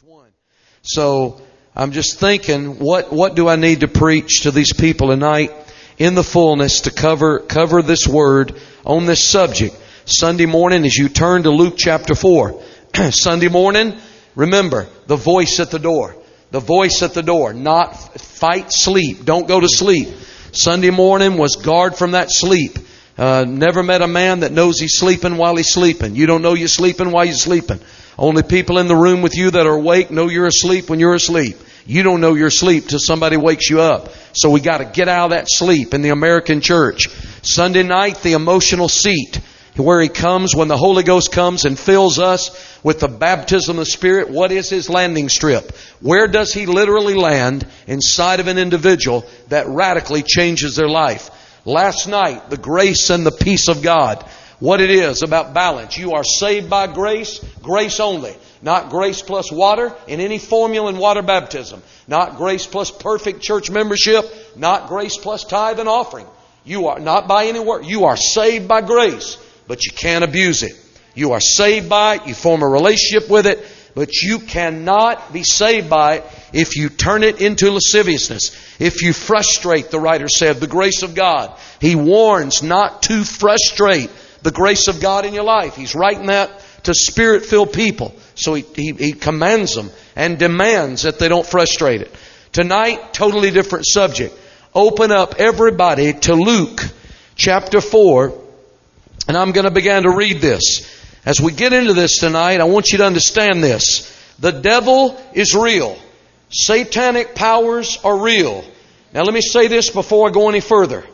1. So I'm just thinking, what do I need to preach to these people tonight in the fullness to cover this word on this subject? Sunday morning, as you turn to Luke chapter 4. Sunday morning, remember, the voice at the door. The voice at the door. Not fight sleep. Don't go to sleep. Sunday morning was guard from that sleep. Never met a man that knows he's sleeping while he's sleeping. You don't know you're sleeping while you're sleeping. Only people in the room with you that are awake know you're asleep when you're asleep. You don't know you're asleep till somebody wakes you up. So we got to get out of that sleep in the American church. Sunday night, the emotional seat, where He comes when the Holy Ghost comes and fills us with the baptism of the Spirit. What is His landing strip? Where does He literally land inside of an individual that radically changes their life? Last night, the grace and the peace of God. What it is about balance. You are saved by grace, grace only. Not grace plus water in any formula in water baptism. Not grace plus perfect church membership. Not grace plus tithe and offering. You are not by any work. You are saved by grace, but you can't abuse it. You are saved by it. You form a relationship with it, but you cannot be saved by it if you turn it into lasciviousness. If you frustrate, the writer said, the grace of God. He warns not to frustrate the grace of God in your life. He's writing that to Spirit-filled people. So he commands them and demands that they don't frustrate it. Tonight, totally different subject. Open up everybody to Luke chapter 4. And I'm going to begin to read this. As we get into this tonight, I want you to understand this. The devil is real. Satanic powers are real. Now let me say this before I go any further.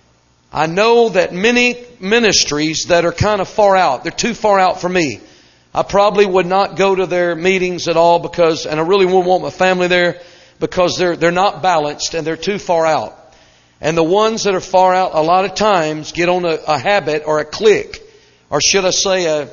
I know that many ministries that are kind of far out, they're too far out for me. I probably would not go to their meetings at all and I really wouldn't want my family there because they're not balanced and they're too far out. And the ones that are far out a lot of times get on a habit or a clique, or should I say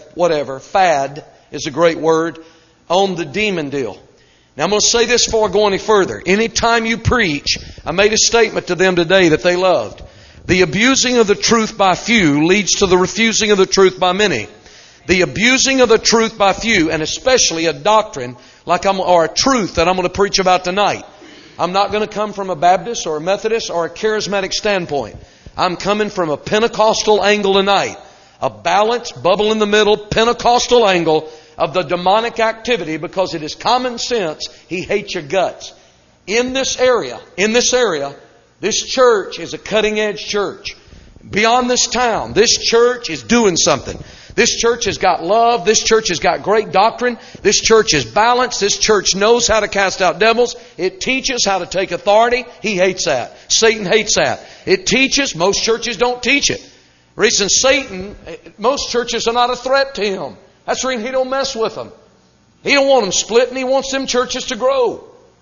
fad is a great word, on the demon deal. Now I'm going to say this before I go any further. Anytime you preach, I made a statement to them today that they loved. The abusing of the truth by few leads to the refusing of the truth by many. The abusing of the truth by few, and especially a doctrine or a truth that I'm going to preach about tonight. I'm not going to come from a Baptist or a Methodist or a charismatic standpoint. I'm coming from a Pentecostal angle tonight. A balanced, bubble in the middle, Pentecostal angle of the demonic activity, because it is common sense. He hates your guts. In this area, this church is a cutting edge church. Beyond this town, this church is doing something. This church has got love. This church has got great doctrine. This church is balanced. This church knows how to cast out devils. It teaches how to take authority. He hates that. Satan hates that. It teaches. Most churches don't teach it. The reason most churches are not a threat to him. That's the reason he don't mess with them. He don't want them splitting. He wants them churches to grow.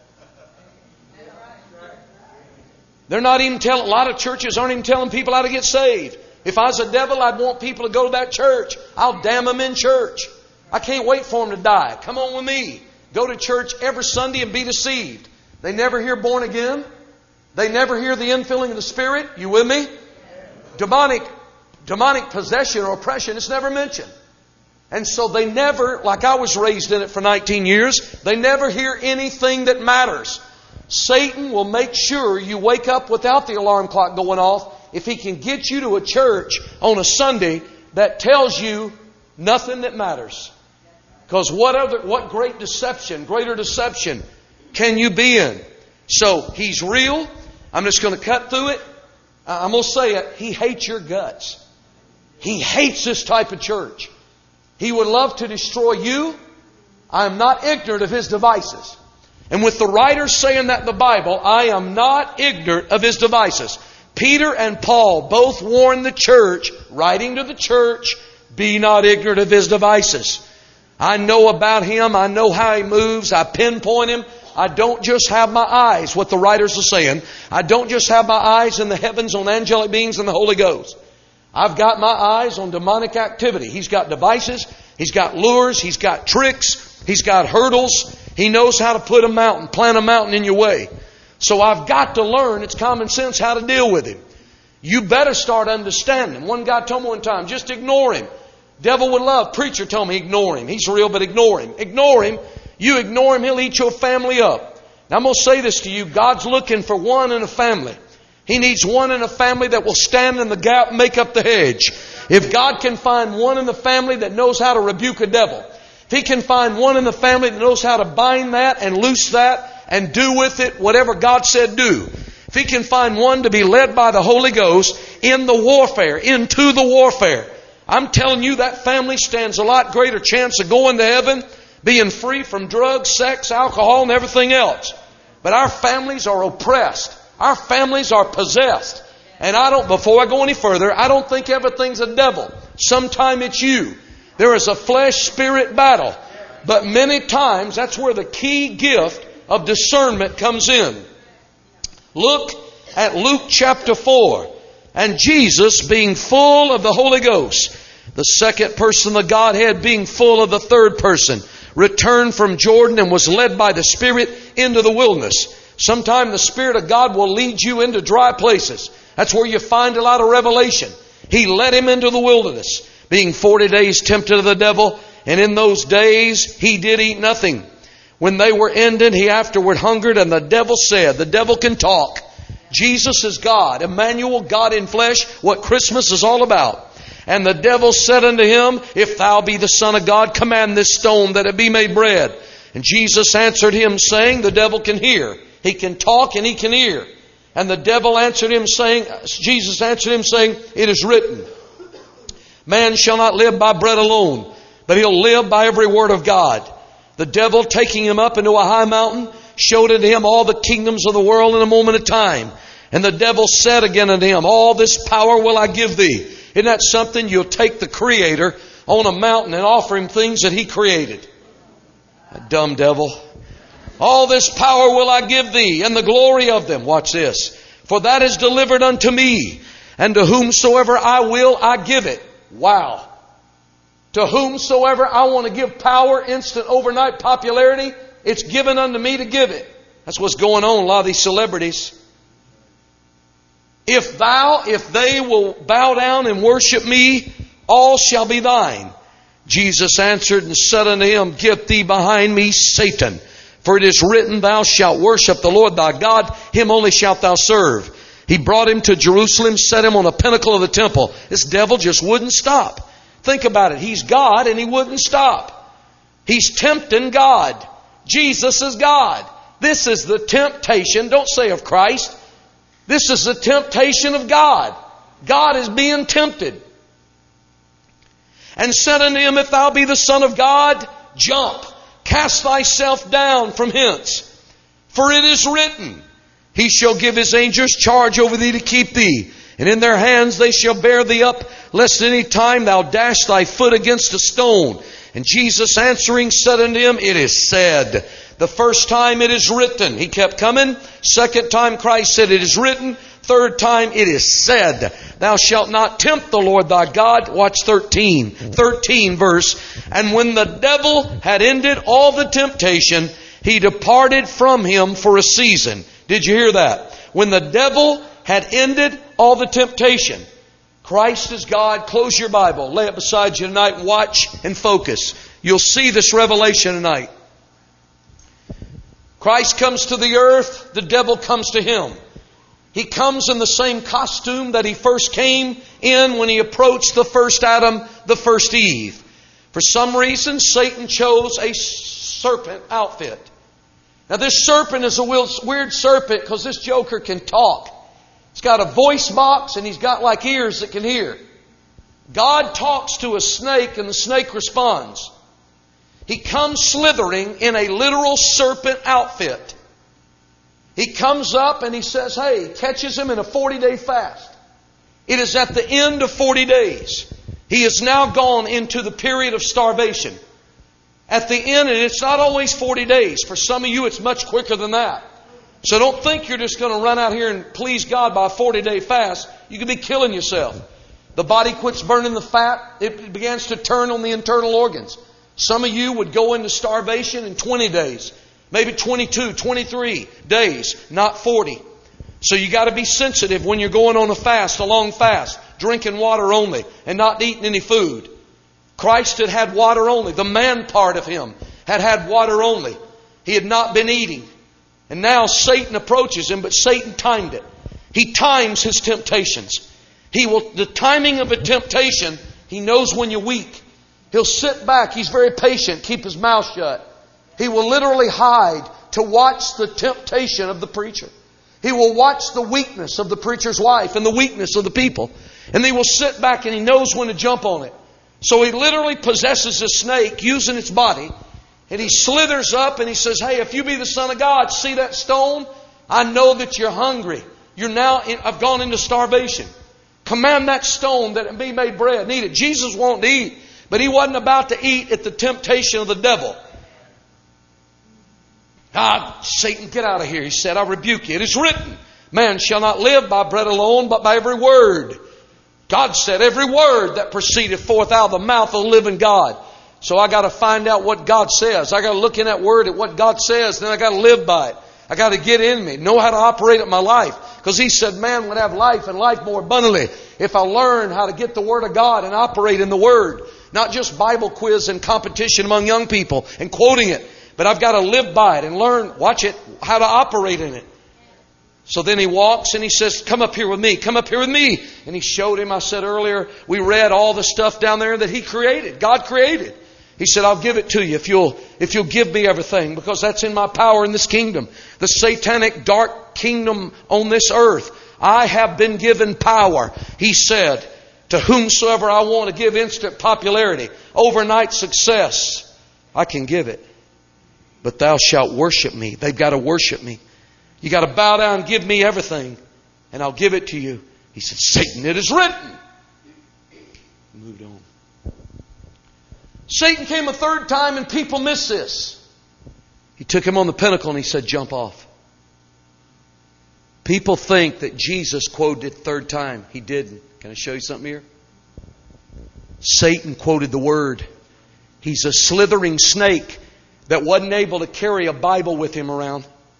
They're not even a lot of churches aren't even telling people how to get saved. If I was a devil, I'd want people to go to that church. I'll damn them in church. I can't wait for them to die. Come on with me. Go to church every Sunday and be deceived. They never hear born again. They never hear the infilling of the Spirit. You with me? Demonic possession or oppression is never mentioned. And so they never, like I was raised in it for 19 years, they never hear anything that matters. Satan will make sure you wake up without the alarm clock going off if he can get you to a church on a Sunday that tells you nothing that matters. Because what greater deception can you be in? So he's real. I'm just going to cut through it. I'm going to say it. He hates your guts. He hates this type of church. He would love to destroy you. I am not ignorant of his devices. And with the writer saying that in the Bible, I am not ignorant of his devices. Peter and Paul both warned the church, writing to the church, be not ignorant of his devices. I know about him. I know how he moves. I pinpoint him. I don't just have my eyes, what the writers are saying. I don't just have my eyes in the heavens on angelic beings and the Holy Ghost. I've got my eyes on demonic activity. He's got devices. He's got lures. He's got tricks. He's got hurdles. He knows how to plant a mountain in your way. So I've got to learn, it's common sense, how to deal with him. You better start understanding. One guy told me one time, just ignore him. Devil would love. Preacher told me, ignore him. He's real, but ignore him. Ignore him. You ignore him, he'll eat your family up. Now I'm going to say this to you. God's looking for one in a family. He needs one in a family that will stand in the gap and make up the hedge. If God can find one in the family that knows how to rebuke a devil, if He can find one in the family that knows how to bind that and loose that and do with it whatever God said do, if He can find one to be led by the Holy Ghost in the warfare, into the warfare, I'm telling you that family stands a lot greater chance of going to heaven, being free from drugs, sex, alcohol, and everything else. But our families are oppressed. Our families are possessed. And before I go any further, I don't think everything's a devil. Sometime it's you. There is a flesh-spirit battle. But many times, that's where the key gift of discernment comes in. Look at Luke chapter 4. And Jesus, being full of the Holy Ghost, the second person of the Godhead being full of the third person, returned from Jordan and was led by the Spirit into the wilderness. Sometime the Spirit of God will lead you into dry places. That's where you find a lot of revelation. He led him into the wilderness, being 40 days tempted of the devil. And in those days he did eat nothing. When they were ended, he afterward hungered, and the devil said, the devil can talk. Jesus is God, Emmanuel, God in flesh, what Christmas is all about. And the devil said unto him, if thou be the Son of God, command this stone that it be made bread. And Jesus answered him, saying, the devil can hear. He can talk and he can hear. And the devil answered him, saying, Jesus answered him, saying, it is written, man shall not live by bread alone, but he'll live by every word of God. The devil, taking him up into a high mountain, showed unto him all the kingdoms of the world in a moment of time. And the devil said again unto him, all this power will I give thee. Isn't that something? You'll take the Creator on a mountain and offer Him things that He created. That dumb devil. All this power will I give thee, and the glory of them. Watch this. For that is delivered unto me, and to whomsoever I will, I give it. Wow. To whomsoever I want to give power, instant, overnight popularity, it's given unto me to give it. That's what's going on, a lot of these celebrities. If they will bow down and worship me, all shall be thine. Jesus answered and said unto him, get thee behind me, Satan. For it is written, thou shalt worship the Lord thy God, Him only shalt thou serve. He brought him to Jerusalem, set him on the pinnacle of the temple. This devil just wouldn't stop. Think about it. He's God and he wouldn't stop. He's tempting God. Jesus is God. This is the temptation, don't say of Christ. This is the temptation of God. God is being tempted. And said unto him, if thou be the Son of God, jump, cast thyself down from hence. For it is written, He shall give His angels charge over thee to keep thee. And in their hands they shall bear thee up, lest any time thou dash thy foot against a stone. And Jesus answering said unto him, it is said. The first time it is written. He kept coming. Second time Christ said it is written. Third time it is said. Thou shalt not tempt the Lord thy God. Watch 13 verse. And when the devil had ended all the temptation, he departed from him for a season. Did you hear that? When the devil had ended all the temptation. Christ is God. Close your Bible. Lay it beside you tonight. Watch and focus. You'll see this revelation tonight. Christ comes to the earth. The devil comes to Him. He comes in the same costume that he first came in when he approached the first Adam, the first Eve. For some reason, Satan chose a serpent outfit. Now this serpent is a weird serpent because this joker can talk. He's got a voice box and he's got like ears that can hear. God talks to a snake and the snake responds. He comes slithering in a literal serpent outfit. He comes up and he says, hey, catches him in a 40-day fast. It is at the end of 40 days. He has now gone into the period of starvation. At the end, and it's not always 40 days. For some of you, it's much quicker than that. So don't think you're just going to run out here and please God by a 40-day fast. You could be killing yourself. The body quits burning the fat. It begins to turn on the internal organs. Some of you would go into starvation in 20 days. Maybe 22, 23 days, not 40. So you got to be sensitive when you're going on a fast, a long fast, drinking water only and not eating any food. Christ had water only. The man part of Him had had water only. He had not been eating. And now Satan approaches him, but Satan timed it. He times his temptations. The timing of a temptation, he knows when you're weak. He'll sit back. He's very patient. Keep his mouth shut. He will literally hide to watch the temptation of the preacher. He will watch the weakness of the preacher's wife and the weakness of the people. And he will sit back and he knows when to jump on it. So he literally possesses a snake using its body. And he slithers up and he says, hey, if you be the Son of God, see that stone? I know that you're hungry. I've gone into starvation. Command that stone that it be made bread and eat it. Jesus wanted to eat, but He wasn't about to eat at the temptation of the devil. Satan, get out of here. He said, I rebuke you. It is written, man shall not live by bread alone, but by every word. God said, every word that proceedeth forth out of the mouth of the living God. So I got to find out what God says. I got to look in that word at what God says. Then I got to live by it. I got to get in me, know how to operate in my life. Because He said, man would have life and life more abundantly if I learn how to get the Word of God and operate in the Word. Not just Bible quiz and competition among young people and quoting it. But I've got to live by it and learn, watch it, how to operate in it. So then he walks and he says, come up here with me. Come up here with me. And he showed him, I said earlier, we read all the stuff down there that He created. God created. He said, I'll give it to you if you'll give me everything, because that's in my power in this kingdom. The satanic dark kingdom on this earth. I have been given power. He said, to whomsoever I want to give instant popularity, overnight success, I can give it. But thou shalt worship me. They've got to worship me. You got to bow down and give me everything, and I'll give it to you. He said, Satan, it is written. He moved on. Satan came a third time and people miss this. He took him on the pinnacle and he said, jump off. People think that Jesus quoted it third time. He didn't. Can I show you something here? Satan quoted the Word. He's a slithering snake that wasn't able to carry a Bible with him around.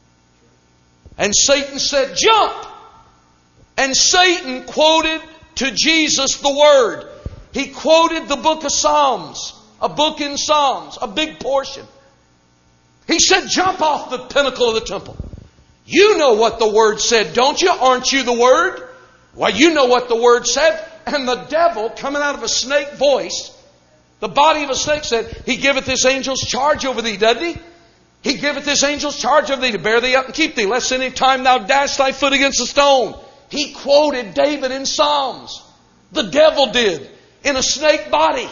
And Satan said, jump! And Satan quoted to Jesus the Word. He quoted the book of Psalms. A book in Psalms. A big portion. He said, jump off the pinnacle of the temple. You know what the Word said, don't you? Aren't you the Word? Well, you know what the Word said. And the devil, coming out of a snake voice, the body of a snake, said, He giveth His angels charge over thee, doesn't He? He giveth His angels charge over thee to bear thee up and keep thee, lest any time thou dash thy foot against a stone. He quoted David in Psalms. The devil did. In a snake body.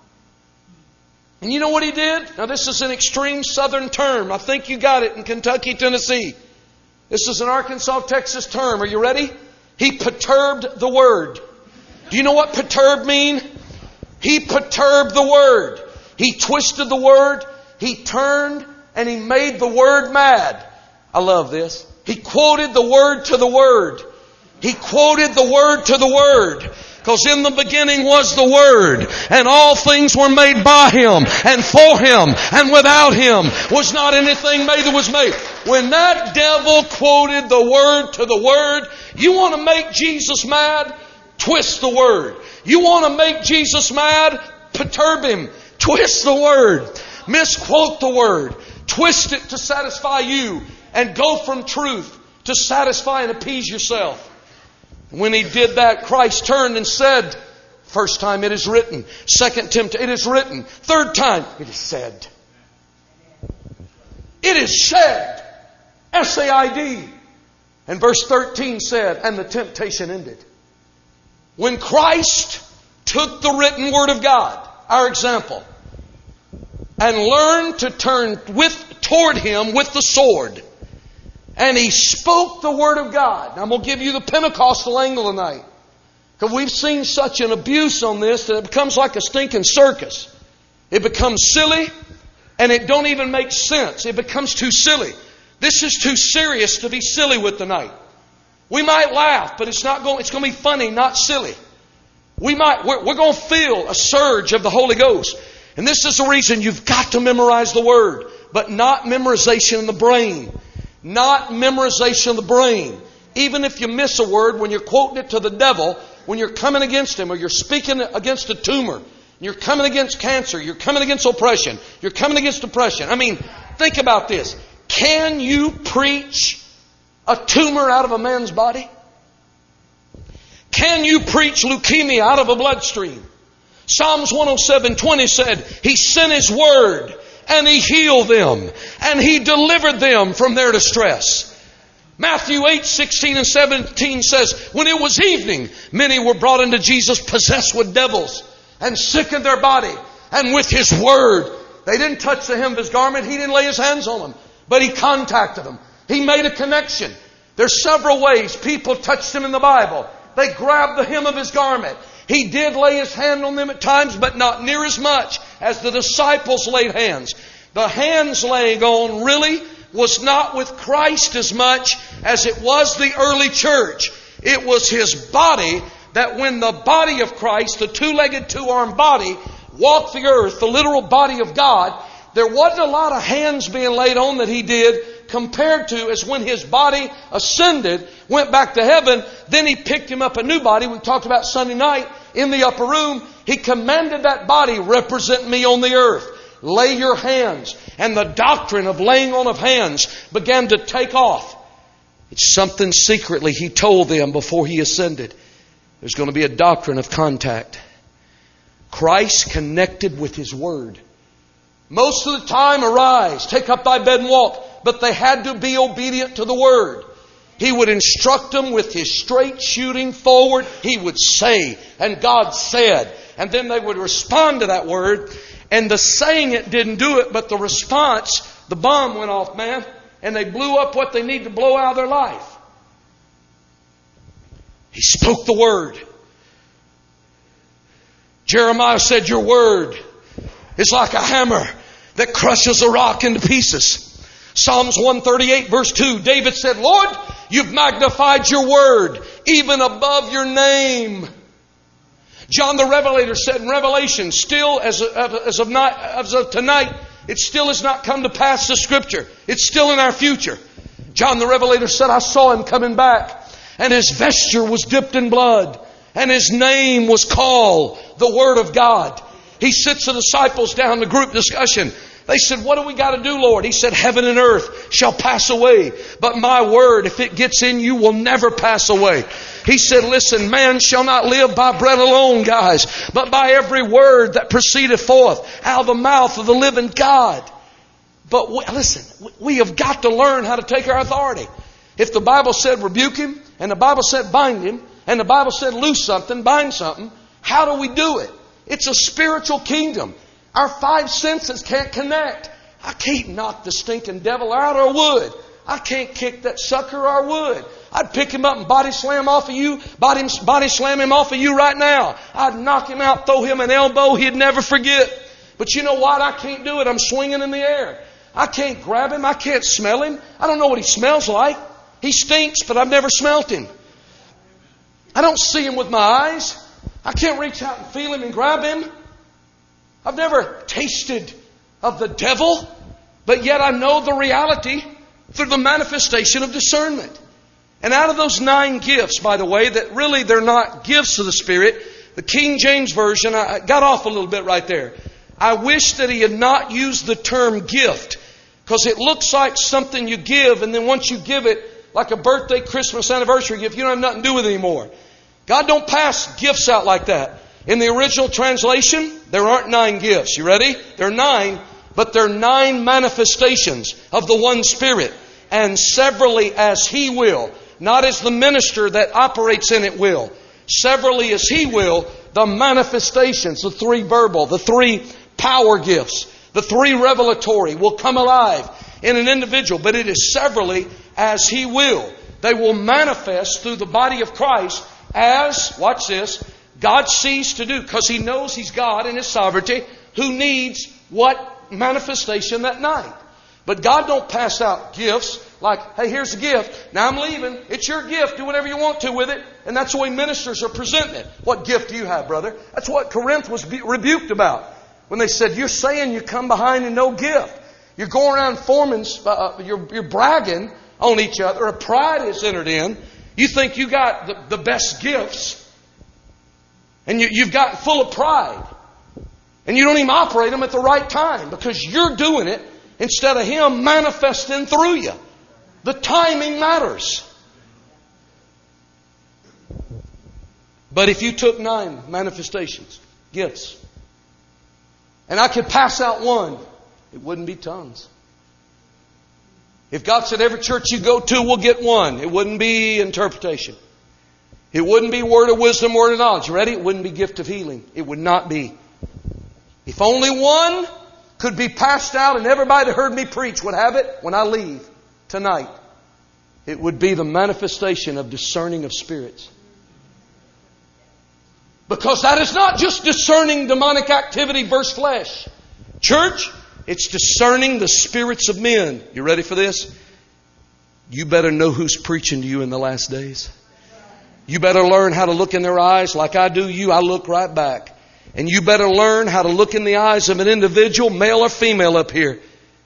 And you know what he did? Now this is an extreme southern term. I think you got it in Kentucky, Tennessee. This is an Arkansas, Texas term. Are you ready? He perturbed the Word. Do you know what perturb mean? He perturbed the Word. He twisted the Word. He turned and he made the Word mad. I love this. He quoted the Word to the Word. He quoted the Word to the Word. Because in the beginning was the Word, and all things were made by Him, and for Him, and without Him was not anything made that was made. When that devil quoted the Word to the Word, you want to make Jesus mad? Twist the Word. You want to make Jesus mad? Perturb Him. Twist the Word. Misquote the Word. Twist it to satisfy you, and go from truth to satisfy and appease yourself. When he did that, Christ turned and said, first time, it is written. Second temptation, it is written. Third time, it is said. It is said. S-A-I-D. And verse 13 said, and the temptation ended. When Christ took the written Word of God, our example, and learned to turn toward Him with the sword, and He spoke the Word of God. Now, I'm going to give you the Pentecostal angle tonight. Because we've seen such an abuse on this that it becomes like a stinking circus. It becomes silly and it don't even make sense. It becomes too silly. This is too serious to be silly with tonight. We might laugh, but it's going to be funny, not silly. We're going to feel a surge of the Holy Ghost. And this is the reason you've got to memorize the Word. But not memorization in the brain. Not memorization of the brain. Even if you miss a word, when you're quoting it to the devil, when you're coming against him or you're speaking against a tumor, You're coming against cancer. You're coming against oppression. You're coming against depression. I mean, think about this. Can you preach a tumor out of a man's body? Can you preach leukemia out of a bloodstream? Psalms 107:20 said, He sent His word and He healed them and He delivered them from their distress. Matthew 8:16 and 17 says, when it was evening, many were brought unto Jesus possessed with devils and sick in their body. And with His word, they didn't touch the hem of His garment. He didn't lay His hands on them, but He contacted them. He made a connection. There's several ways people touched Him in the Bible. They grabbed the hem of His garment. He did lay His hand on them at times, but not near as much as the disciples laid hands. The hands laying on really was not with Christ as much as it was the early church. It was His body that when the body of Christ, the two-legged, two-armed body, walked the earth, the literal body of God, there wasn't a lot of hands being laid on that He did compared to as when His body ascended, went back to heaven, then He picked Him up a new body. We talked about Sunday night in the upper room. He commanded that body, represent me on the earth. Lay your hands. And the doctrine of laying on of hands began to take off. It's something secretly He told them before He ascended. There's going to be a doctrine of contact. Christ connected with His word. Most of the time, arise, take up thy bed and walk. But they had to be obedient to the word. He would instruct them with His straight shooting forward. He would say, and God said. And then they would respond to that word. And the saying it didn't do it, but the response, the bomb went off, man. And they blew up what they need to blow out of their life. He spoke the word. Jeremiah said, your word is like a hammer that crushes a rock into pieces. Psalms 138 verse 2, David said, Lord, you've magnified your word even above your name. John the Revelator said in Revelation, still as of tonight, it still has not come to pass the Scripture. It's still in our future. John the Revelator said, I saw Him coming back, and His vesture was dipped in blood, and His name was called the Word of God. He sits the disciples down in group discussion. They said, what do we got to do, Lord? He said, heaven and earth shall pass away, but my word, if it gets in you, will never pass away. He said, listen, man shall not live by bread alone, guys, but by every word that proceedeth forth out of the mouth of the living God. But listen, we have got to learn how to take our authority. If the Bible said rebuke him, and the Bible said bind him, and the Bible said loose something, bind something, how do we do it? It's a spiritual kingdom. Our five senses can't connect. I can't knock the stinking devil out, or would. I can't kick that sucker, or would. I'd pick him up and body slam off of you, body slam him off of you right now. I'd knock him out, throw him an elbow, he'd never forget. But you know what? I can't do it. I'm swinging in the air. I can't grab him. I can't smell him. I don't know what he smells like. He stinks, but I've never smelt him. I don't see him with my eyes. I can't reach out and feel him and grab him. I've never tasted of the devil, but yet I know the reality through the manifestation of discernment. And out of those 9 gifts, by the way, that really they're not gifts of the Spirit, the King James Version, I got off a little bit right there. I wish that he had not used the term gift, because it looks like something you give, and then once you give it, like a birthday, Christmas, anniversary gift, you don't have nothing to do with it anymore. God don't pass gifts out like that. In the original translation, there aren't 9 gifts. You ready? There are 9, but there are 9 manifestations of the one Spirit, and severally as He will, not as the minister that operates in it will. Severally as He will, the manifestations, the 3 verbal, the 3 power gifts, the 3 revelatory will come alive in an individual, but it is severally as He will. They will manifest through the body of Christ as, watch this, God sees to do, because He knows He's God in His sovereignty, who needs what manifestation that night. But God don't pass out gifts like, hey, here's a gift. Now I'm leaving. It's your gift. Do whatever you want to with it. And that's the way ministers are presenting it. What gift do you have, brother? That's what Corinth was rebuked about. When they said, you're saying you come behind and no gift. You're going around forming, you're bragging on each other. A pride is entered in. You think you got the best gifts. And you've got full of pride. And you don't even operate them at the right time because you're doing it instead of Him manifesting through you. The timing matters. But if you took 9 manifestations, gifts, and I could pass out one, it wouldn't be tongues. If God said every church you go to will get one, it wouldn't be interpretation. It wouldn't be word of wisdom, word of knowledge. You ready? It wouldn't be gift of healing. It would not be. If only one could be passed out and everybody that heard me preach would have it when I leave tonight, it would be the manifestation of discerning of spirits. Because that is not just discerning demonic activity versus flesh. Church, it's discerning the spirits of men. You ready for this? You better know who's preaching to you in the last days. You better learn how to look in their eyes like I do you. I look right back. And you better learn how to look in the eyes of an individual, male or female up here,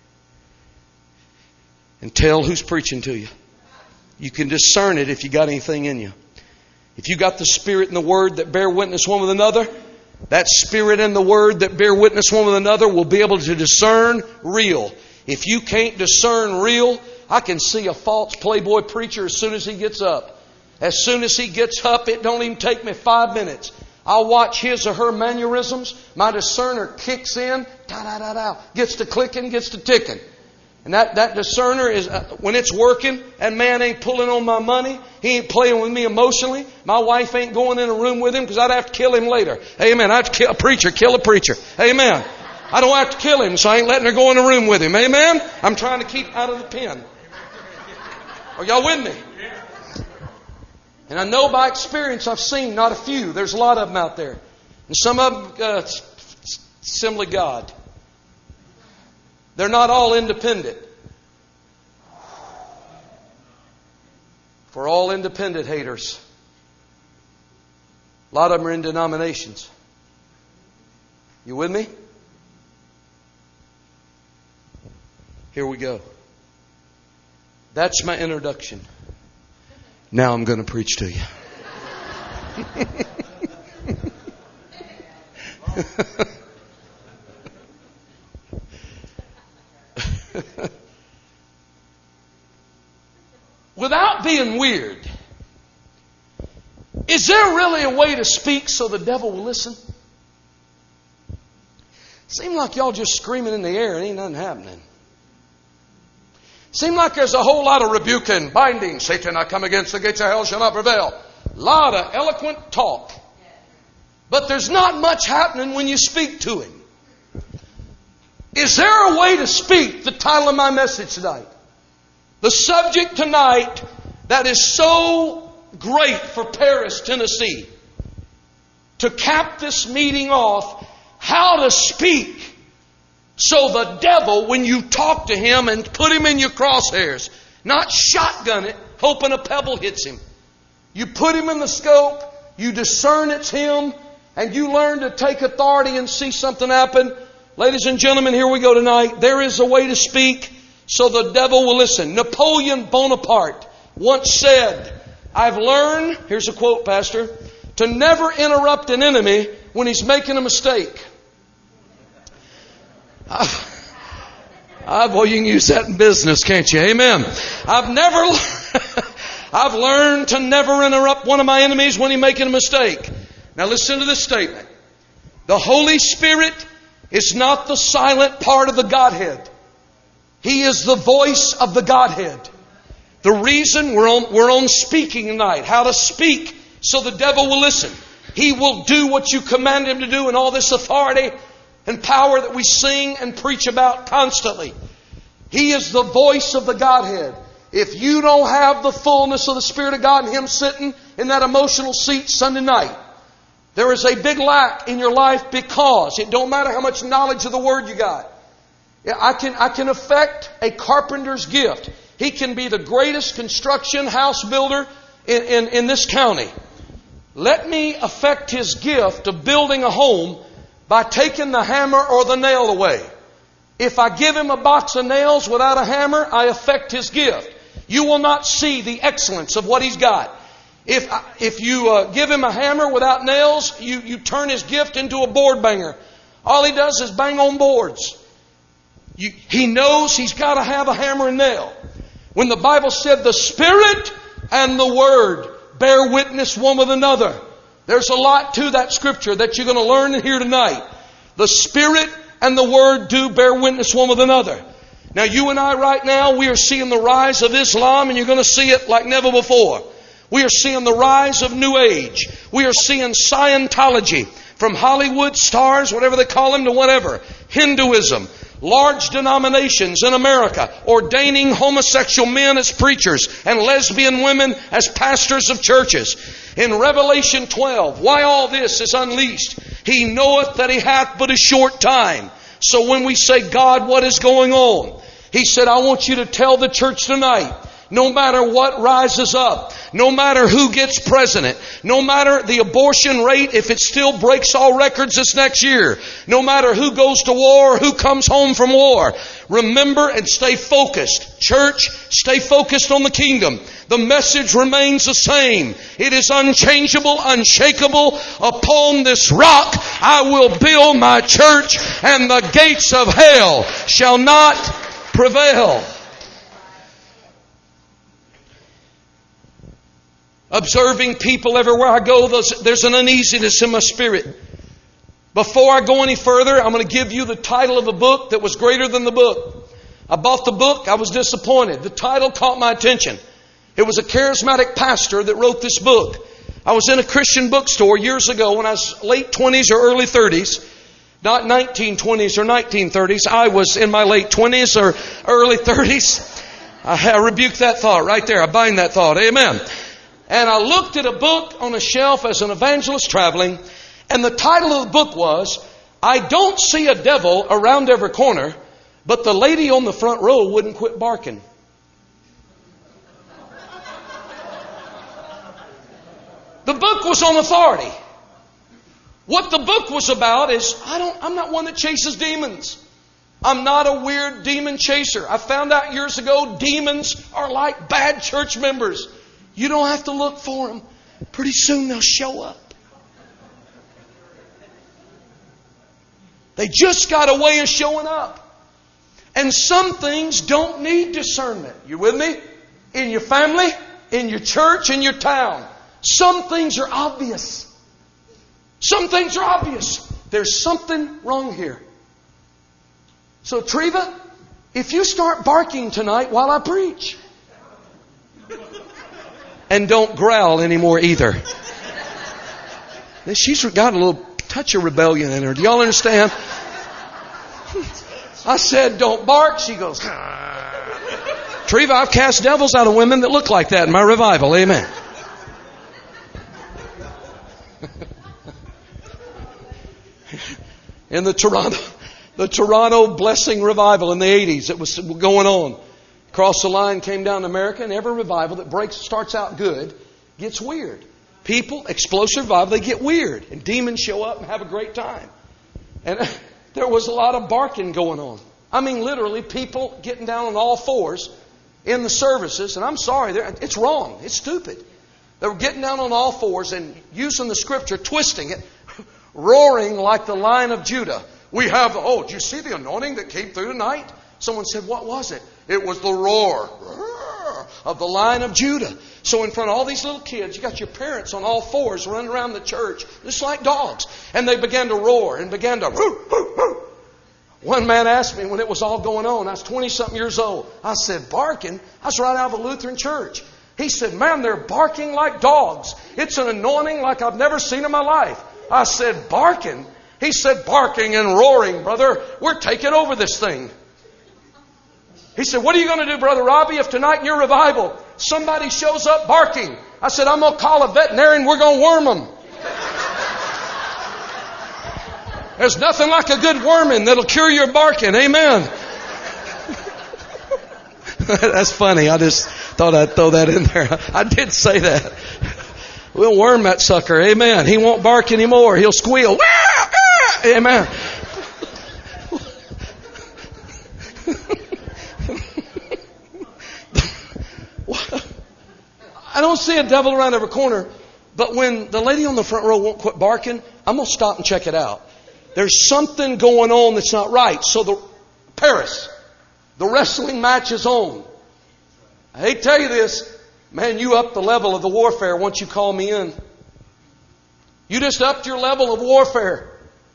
and tell who's preaching to you. You can discern it if you got anything in you. If you got the Spirit and the Word that bear witness one with another, that Spirit and the Word that bear witness one with another will be able to discern real. If you can't discern real, I can see a false playboy preacher as soon as he gets up. As soon as he gets up, it don't even take me 5 minutes. I'll watch his or her mannerisms. My discerner kicks in, da-da-da-da, gets to clicking, gets to ticking. And that discerner is, when it's working, that man ain't pulling on my money. He ain't playing with me emotionally. My wife ain't going in a room with him because I'd have to kill him later. Amen. I have to kill a preacher. Amen. I don't have to kill him, so I ain't letting her go in a room with him. Amen. I'm trying to keep out of the pen. Are y'all with me? And I know by experience, I've seen not a few. There's a lot of them out there. And some of them, Assembly God. They're not all independent. For all independent haters, a lot of them are in denominations. You with me? Here we go. That's my introduction. Now I'm going to preach to you. Without being weird, is there really a way to speak so the devil will listen? Seems like y'all just screaming in the air and ain't nothing happening. Seems like there's a whole lot of rebuking, binding. Satan, I come against the gates of hell, shall not prevail. A lot of eloquent talk. But there's not much happening when you speak to him. Is there a way to speak? The title of my message tonight. The subject tonight that is so great for Paris, Tennessee. To cap this meeting off, how to speak so the devil, when you talk to him and put him in your crosshairs, not shotgun it, hoping a pebble hits him. You put him in the scope, you discern it's him, and you learn to take authority and see something happen. Ladies and gentlemen, here we go tonight. There is a way to speak so the devil will listen. Napoleon Bonaparte once said, I've learned, here's a quote, Pastor, to never interrupt an enemy when he's making a mistake. Well, you can use that in business, can't you? Amen. I've learned to never interrupt one of my enemies when he's making a mistake. Now listen to this statement. The Holy Spirit is not the silent part of the Godhead. He is the voice of the Godhead. The reason we're on speaking tonight, how to speak so the devil will listen. He will do what you command him to do in all this authority and power that we sing and preach about constantly. He is the voice of the Godhead. If you don't have the fullness of the Spirit of God and Him sitting in that emotional seat Sunday night, there is a big lack in your life because it don't matter how much knowledge of the Word you got. I can affect a carpenter's gift. He can be the greatest construction house builder in this county. Let me affect his gift of building a home by taking the hammer or the nail away. If I give him a box of nails without a hammer, I affect his gift. You will not see the excellence of what he's got. If you give him a hammer without nails, you turn his gift into a board banger. All he does is bang on boards. He knows he's got to have a hammer and nail. When the Bible said the Spirit and the Word bear witness one with another, there's a lot to that scripture that you're going to learn here tonight. The Spirit and the Word do bear witness one with another. Now you and I right now, we are seeing the rise of Islam, and you're going to see it like never before. We are seeing the rise of New Age. We are seeing Scientology, from Hollywood stars, whatever they call them, to whatever. Hinduism. Large denominations in America ordaining homosexual men as preachers and lesbian women as pastors of churches. In Revelation 12, why all this is unleashed? He knoweth that he hath but a short time. So when we say, God, what is going on? He said, I want you to tell the church tonight, no matter what rises up, no matter who gets president, no matter the abortion rate, if it still breaks all records this next year, no matter who goes to war, who comes home from war, remember and stay focused. Church, stay focused on the kingdom. The message remains the same. It is unchangeable, unshakable. Upon this rock I will build my church, and the gates of hell shall not prevail. Observing people everywhere I go, there's an uneasiness in my spirit. Before I go any further, I'm going to give you the title of a book that was greater than the book. I bought the book. I was disappointed. The title caught my attention. It was a charismatic pastor that wrote this book. I was in a Christian bookstore years ago when I was late 20s or early 30s. Not 1920s or 1930s. I was in my late 20s or early 30s. I rebuke that thought right there. I bind that thought. Amen. And I looked at a book on a shelf as an evangelist traveling, and the title of the book was, I don't see a devil around every corner, but the lady on the front row wouldn't quit barking. The book was on authority. What the book was about is, I'm not one that chases demons. I'm not a weird demon chaser. I found out years ago, demons are like bad church members. You don't have to look for them. Pretty soon they'll show up. They just got a way of showing up. And some things don't need discernment. You with me? In your family, in your church, in your town. Some things are obvious. Some things are obvious. There's something wrong here. So Treva, if you start barking tonight while I preach, and don't growl anymore either. She's got a little touch of rebellion in her. Do y'all understand? I said, don't bark. She goes, Treva, I've cast devils out of women that look like that in my revival. Amen. In the Toronto Blessing Revival in the 80s, it was going on. Crossed the line, came down to America, and every revival that starts out good, gets weird. People, explosive revival, they get weird. And demons show up and have a great time. And there was a lot of barking going on. I mean, literally, people getting down on all fours in the services. And I'm sorry, it's wrong. It's stupid. They were getting down on all fours and using the scripture, twisting it, roaring like the Lion of Judah. We have, did you see the anointing that came through tonight? Someone said, what was it? It was the roar of the Lion of Judah. So in front of all these little kids, you got your parents on all fours running around the church, just like dogs. And they began to roar and began to... One man asked me when it was all going on, I was 20-something years old. I said, barking? I was right out of a Lutheran church. He said, man, they're barking like dogs. It's an anointing like I've never seen in my life. I said, barking? He said, barking and roaring, brother. We're taking over this thing. He said, what are you going to do, Brother Robbie, if tonight in your revival somebody shows up barking? I said, I'm going to call a veterinarian. We're going to worm them. There's nothing like a good worming that'll cure your barking. Amen. That's funny. I just thought I'd throw that in there. I did say that. We'll worm that sucker. Amen. He won't bark anymore. He'll squeal. Amen. I don't see a devil around every corner, but when the lady on the front row won't quit barking, I'm going to stop and check it out. There's something going on that's not right. So Paris, the wrestling match is on. I hate to tell you this, man, you upped the level of the warfare once you call me in. You just upped your level of warfare.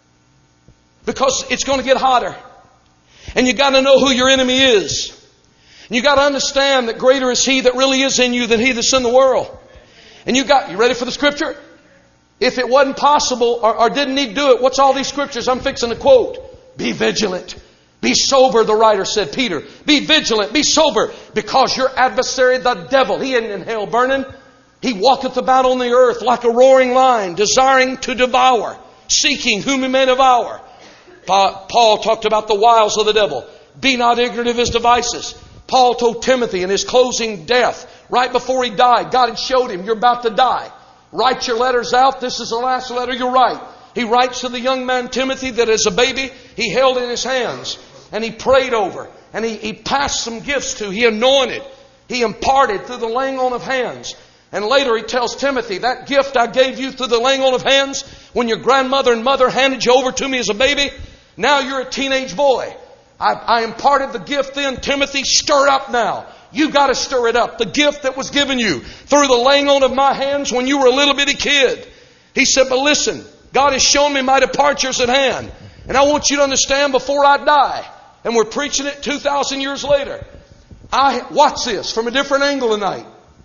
Because it's going to get hotter. And you got to know who your enemy is. And you got to understand that greater is He that really is in you than he that's in the world. And you ready for the scripture? If it wasn't possible or didn't need to do it, what's all these scriptures I'm fixing to quote? Be vigilant. Be sober, the writer said, Peter. Be vigilant, be sober, because your adversary, the devil, he isn't in hell burning. He walketh about on the earth like a roaring lion, desiring to devour, seeking whom he may devour. Paul talked about the wiles of the devil. Be not ignorant of his devices. Paul told Timothy in his closing death, right before he died, God had showed him, you're about to die. Write your letters out. This is the last letter you write. He writes to the young man Timothy that as a baby he held in his hands and he prayed over and he passed some gifts to. He anointed. He imparted through the laying on of hands. And later he tells Timothy, that gift I gave you through the laying on of hands when your grandmother and mother handed you over to me as a baby, now you're a teenage boy. I imparted the gift then. Timothy, stir it up now. You got to stir it up. The gift that was given you through the laying on of my hands when you were a little bitty kid. He said, but listen, God has shown me my departure's at hand. And I want you to understand before I die, and we're preaching it 2,000 years later, watch this from a different angle tonight.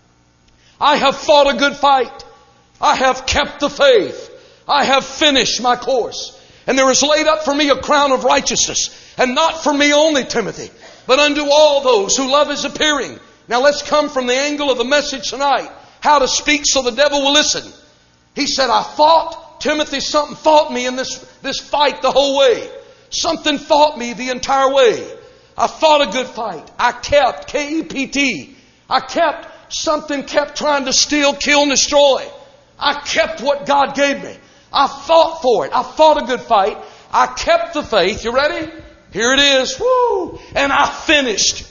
I have fought a good fight. I have kept the faith. I have finished my course. And there is laid up for me a crown of righteousness. And not for me only, Timothy, but unto all those who love His appearing. Now let's come from the angle of the message tonight. How to speak so the devil will listen. He said, I fought. Timothy, something fought me in this fight the whole way. Something fought me the entire way. I fought a good fight. I kept, K-E-P-T. Something kept trying to steal, kill, and destroy. I kept what God gave me. I fought for it. I fought a good fight. I kept the faith. You ready? Here it is. Woo! And I finished.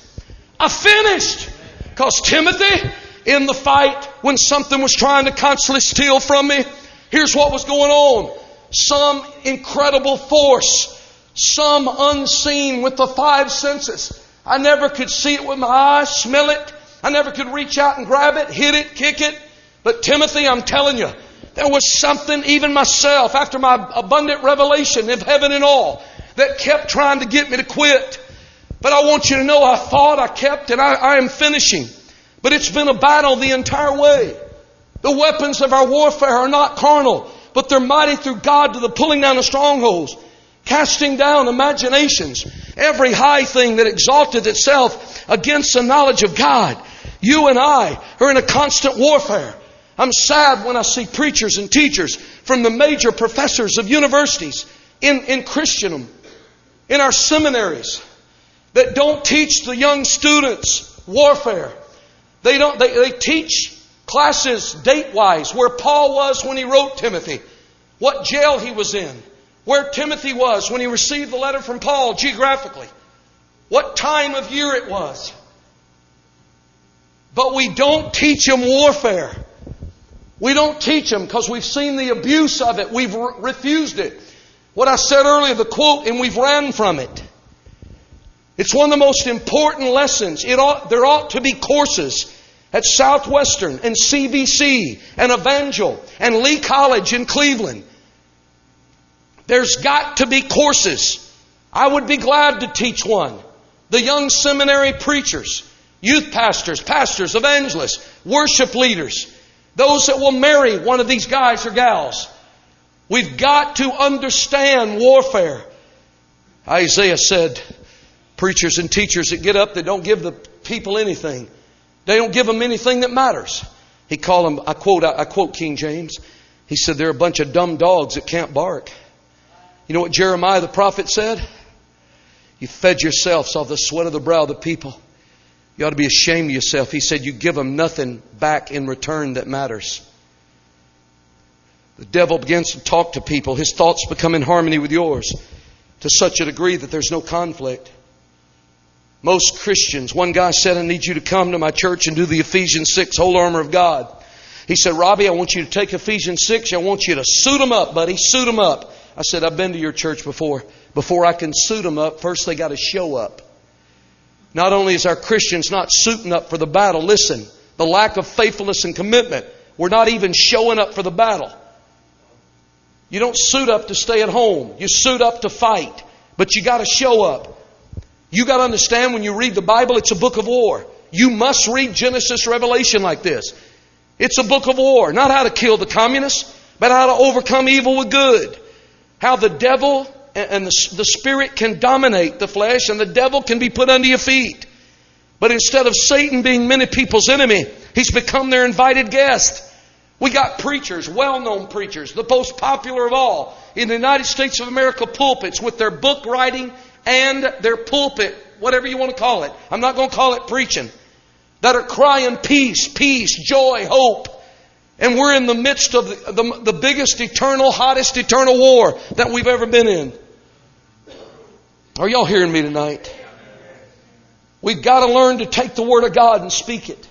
Because Timothy, in the fight, when something was trying to constantly steal from me, here's what was going on. Some incredible force. Some unseen with the five senses. I never could see it with my eyes, smell it. I never could reach out and grab it, hit it, kick it. But Timothy, I'm telling you, there was something, even myself, after my abundant revelation of heaven and all, that kept trying to get me to quit. But I want you to know I fought, I kept, and I am finishing. But it's been a battle the entire way. The weapons of our warfare are not carnal, but they're mighty through God to the pulling down of strongholds, casting down imaginations, every high thing that exalted itself against the knowledge of God. You and I are in a constant warfare. I'm sad when I see preachers and teachers from the major professors of universities in Christendom, in our seminaries, that don't teach the young students warfare. They teach classes date-wise, where Paul was when he wrote Timothy, what jail he was in, where Timothy was when he received the letter from Paul geographically, what time of year it was. But we don't teach them warfare. We don't teach them because we've seen the abuse of it. We've refused it. What I said earlier, the quote, and we've ran from it. It's one of the most important lessons. There ought to be courses at Southwestern and CBC and Evangel and Lee College in Cleveland. There's got to be courses. I would be glad to teach one. The young seminary preachers, youth pastors, evangelists, worship leaders, those that will marry one of these guys or gals. We've got to understand warfare. Isaiah said, preachers and teachers that get up, that don't give the people anything. They don't give them anything that matters. He called them, I quote King James. He said, they're a bunch of dumb dogs that can't bark. You know what Jeremiah the prophet said? You fed yourselves off the sweat of the brow of the people. You ought to be ashamed of yourself. He said, you give them nothing back in return that matters. The devil begins to talk to people. His thoughts become in harmony with yours to such a degree that there's no conflict. Most Christians, one guy said, I need you to come to my church and do the Ephesians 6 whole armor of God. He said, Robbie, I want you to take Ephesians 6. I want you to suit them up, buddy. Suit them up. I said, I've been to your church before. Before I can suit them up, first they got to show up. Not only is our Christians not suiting up for the battle, listen, the lack of faithfulness and commitment, we're not even showing up for the battle. You don't suit up to stay at home. You suit up to fight. But you got to show up. You got to understand when you read the Bible, it's a book of war. You must read Genesis, Revelation like this. It's a book of war. Not how to kill the communists, but how to overcome evil with good. How the devil and the spirit can dominate the flesh, and the devil can be put under your feet. But instead of Satan being many people's enemy, he's become their invited guest. We got preachers, well-known preachers, the most popular of all in the United States of America pulpits with their book writing and their pulpit, whatever you want to call it. I'm not going to call it preaching. That are crying peace, peace, joy, hope. And we're in the midst of the biggest eternal, hottest eternal war that we've ever been in. Are y'all hearing me tonight? We've got to learn to take the Word of God and speak it.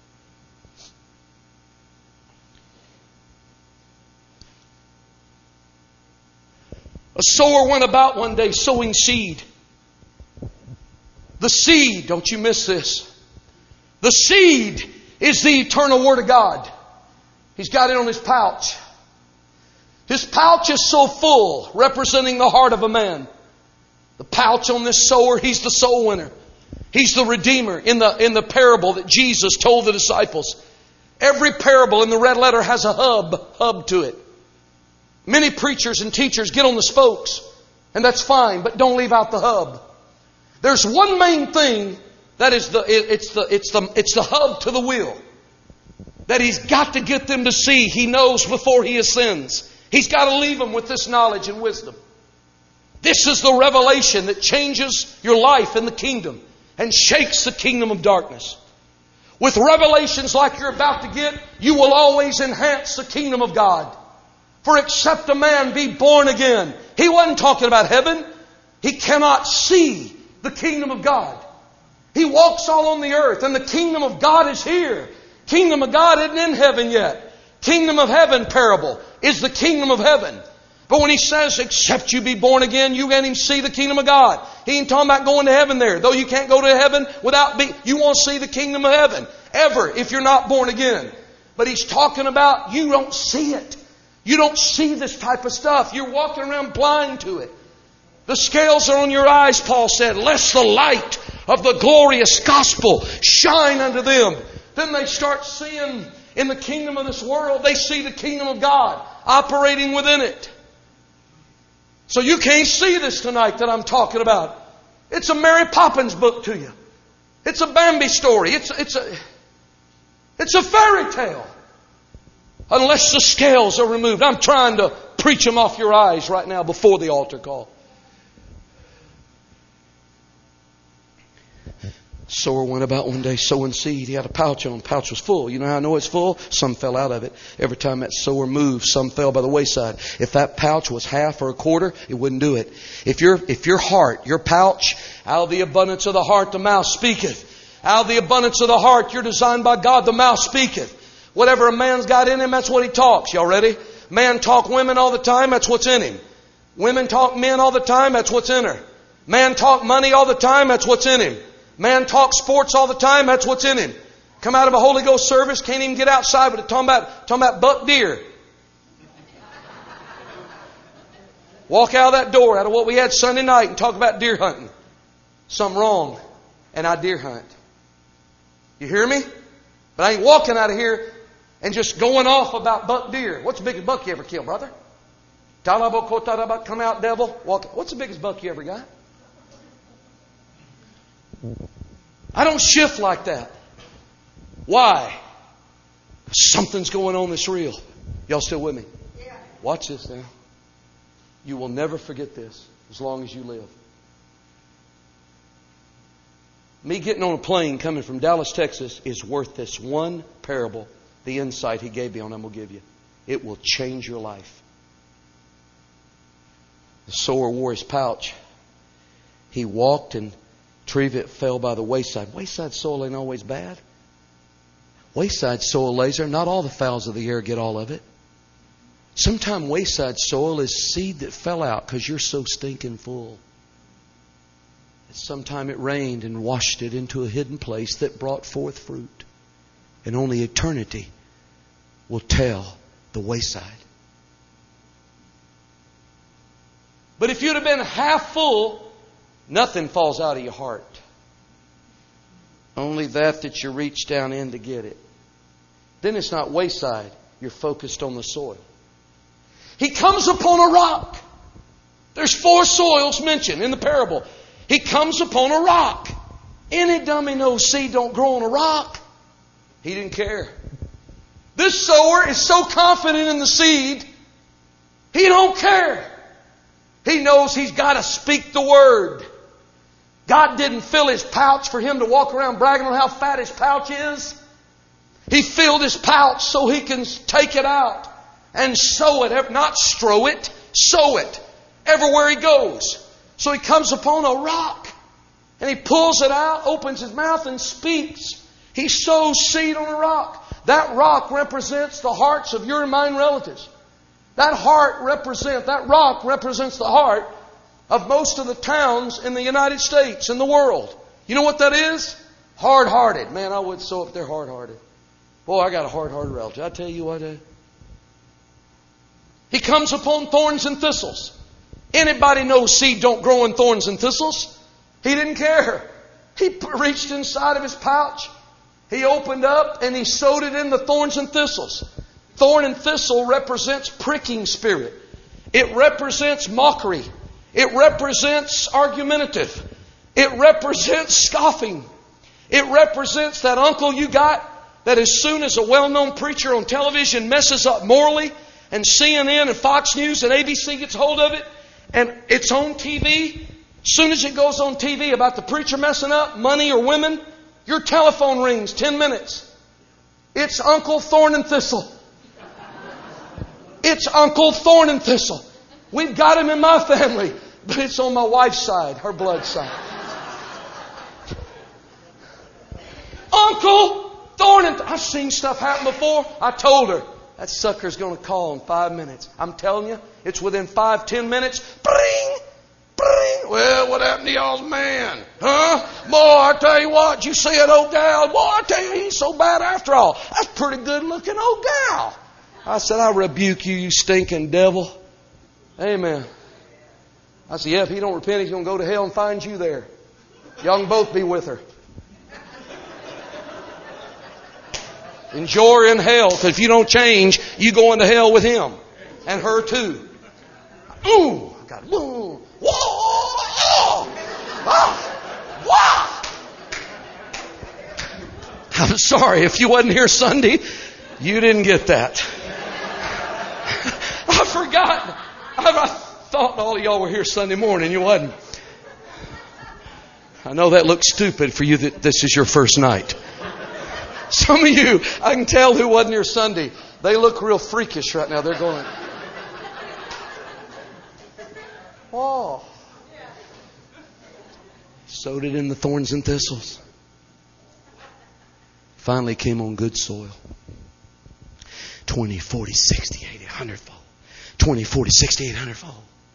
A sower went about one day sowing seed. The seed, don't you miss this. The seed is the eternal Word of God. He's got it on his pouch. His pouch is so full, representing the heart of a man. The pouch on this sower, he's the soul winner. He's the Redeemer in the parable that Jesus told the disciples. Every parable in the red letter has a hub to it. Many preachers and teachers get on the spokes, and that's fine, but don't leave out the hub. There's one main thing that is it's the hub to the wheel that he's got to get them to see. He knows before he ascends. He's got to leave them with this knowledge and wisdom. This is the revelation that changes your life in the kingdom and shakes the kingdom of darkness. With revelations like you're about to get, you will always enhance the kingdom of God. For except a man be born again. He wasn't talking about heaven. He cannot see the kingdom of God. He walks all on the earth and the kingdom of God is here. Kingdom of God isn't in heaven yet. Kingdom of heaven parable is the kingdom of heaven. But when he says, except you be born again, you can't even see the kingdom of God. He ain't talking about going to heaven there. Though you can't go to heaven you won't see the kingdom of heaven ever if you're not born again. But he's talking about you don't see it. You don't see this type of stuff. You're walking around blind to it. The scales are on your eyes, Paul said, lest the light of the glorious gospel shine unto them. Then they start seeing in the kingdom of this world, they see the kingdom of God operating within it. So you can't see this tonight that I'm talking about. It's a Mary Poppins book to you. It's a Bambi story. It's a fairy tale. Unless the scales are removed. I'm trying to preach them off your eyes right now before the altar call. Sower went about one day sowing seed. He had a pouch on. The pouch was full. You know how I know it's full? Some fell out of it. Every time that sower moved, some fell by the wayside. If that pouch was half or a quarter, it wouldn't do it. If your heart, your pouch, out of the abundance of the heart, the mouth speaketh. Out of the abundance of the heart, you're designed by God, the mouth speaketh. Whatever a man's got in him, that's what he talks. Y'all ready? Man talk women all the time, that's what's in him. Women talk men all the time, that's what's in her. Man talk money all the time, that's what's in him. Man talk sports all the time, that's what's in him. Come out of a Holy Ghost service, can't even get outside with it, talking about buck deer. Walk out of that door, out of what we had Sunday night, and talk about deer hunting. Something wrong, and I deer hunt. You hear me? But I ain't walking out of here and just going off about buck deer. What's the biggest buck you ever killed, brother? Come out, devil. What's the biggest buck you ever got? I don't shift like that. Why? Something's going on that's real. Y'all still with me? Yeah. Watch this now. You will never forget this as long as you live. Me getting on a plane coming from Dallas, Texas is worth this one parable, the insight he gave me on I'm going to give you. It will change your life. The sower wore his pouch. He walked and tree of it fell by the wayside. Wayside soil ain't always bad. Wayside soil laser, not all the fowls of the air get all of it. Sometimes wayside soil is seed that fell out because you're so stinking full. Sometime it rained and washed it into a hidden place that brought forth fruit. And only eternity will tell the wayside. But if you'd have been half full, nothing falls out of your heart. Only that you reach down in to get it. Then it's not wayside. You're focused on the soil. He comes upon a rock. There's 4 soils mentioned in the parable. He comes upon a rock. Any dummy knows seed don't grow on a rock. He didn't care. This sower is so confident in the seed, he don't care. He knows he's got to speak the word. God didn't fill his pouch for him to walk around bragging on how fat his pouch is. He filled his pouch so he can take it out and sow it, not strow it, sow it everywhere he goes. So he comes upon a rock and he pulls it out, opens his mouth and speaks. He sows seed on a rock. That rock represents the hearts of your and mine relatives. That rock represents the heart of most of the towns in the United States and the world. You know what that is? Hard-hearted. Man, I would sow if they're hard-hearted. Boy, I got a hard-hearted relative. I tell you what. He comes upon thorns and thistles. Anybody knows seed don't grow in thorns and thistles. He didn't care. He reached inside of his pouch. He opened up and he sowed it in the thorns and thistles. Thorn and thistle represents pricking spirit. It represents mockery. It represents argumentative. It represents scoffing. It represents that uncle you got that as soon as a well-known preacher on television messes up morally and CNN and Fox News and ABC gets hold of it and it's on TV, as soon as it goes on TV about the preacher messing up, money or women, your telephone rings 10 minutes. It's Uncle Thorn and Thistle. It's Uncle Thorn and Thistle. We've got him in my family, but it's on my wife's side, her blood side. Uncle Thorn and I've seen stuff happen before. I told her, that sucker's going to call in 5 minutes. I'm telling you, it's within 5-10 minutes. Bring! Bring! Well, what happened to y'all's man? Huh? Boy, I tell you what, did you see that old gal? Boy, I tell you, he ain't so bad after all. That's a pretty good looking old gal. I said, I rebuke you, you stinking devil. Amen. I said, yeah, if he don't repent, he's going to go to hell and find you there. Y'all can both be with her. Enjoy her in hell, because if you don't change, you go into hell with him. And her too. Ooh, God. Ooh. Whoa! Oh. Wow! I'm sorry, if you wasn't here Sunday, you didn't get that. I forgot. I thought all of y'all were here Sunday morning. You wasn't. I know that looks stupid for you that this is your first night. Some of you, I can tell who wasn't here Sunday. They look real freakish right now. They're going, oh. Sowed it in the thorns and thistles. Finally came on good soil. 20, 40, 60, 80, 100-fold. 20, 40, 60, 100-fold.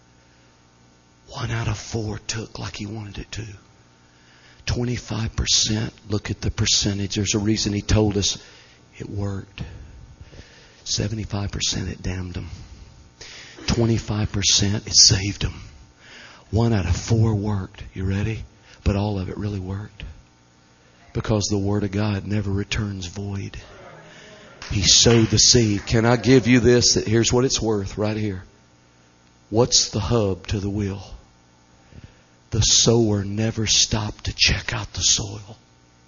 1 out of 4 took like he wanted it to. 25%, look at the percentage. There's a reason he told us it worked. 75% it damned them. 25% it saved them. 1 out of 4 worked. You ready? But all of it really worked. Because the Word of God never returns void. He sowed the seed. Can I give you this? Here's what it's worth right here. What's the hub to the wheel? The sower never stopped to check out the soil.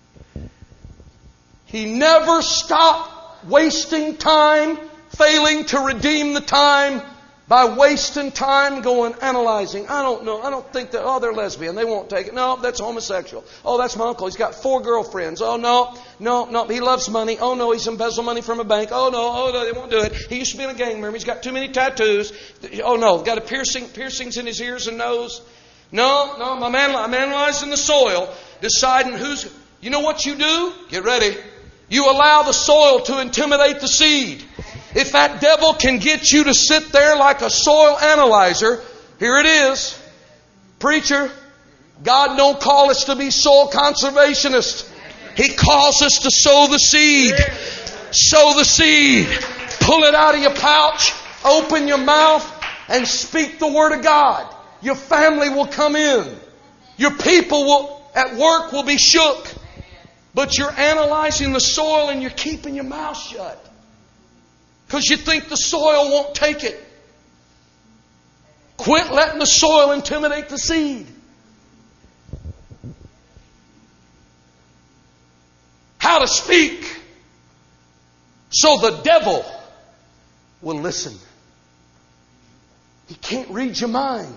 He never stopped wasting time, failing to redeem the time by wasting time going analyzing. I don't know. I don't think that, oh, they're lesbian. They won't take it. No, that's homosexual. Oh, that's my uncle. He's got 4 girlfriends. Oh, no. He loves money. Oh, no, he's embezzled money from a bank. Oh, no, they won't do it. He used to be in a gang member. He's got too many tattoos. Oh, no, got piercings in his ears and nose. No, I'm analyzing the soil, deciding who's... You know what you do? Get ready. You allow the soil to intimidate the seed. If that devil can get you to sit there like a soil analyzer, here it is. Preacher, God don't call us to be soil conservationists. He calls us to sow the seed. Sow the seed. Pull it out of your pouch. Open your mouth and speak the Word of God. Your family will come in. Your people at work will be shook. But you're analyzing the soil and you're keeping your mouth shut. Because you think the soil won't take it. Quit letting the soil intimidate the seed. How to speak so the devil will listen. He can't read your mind.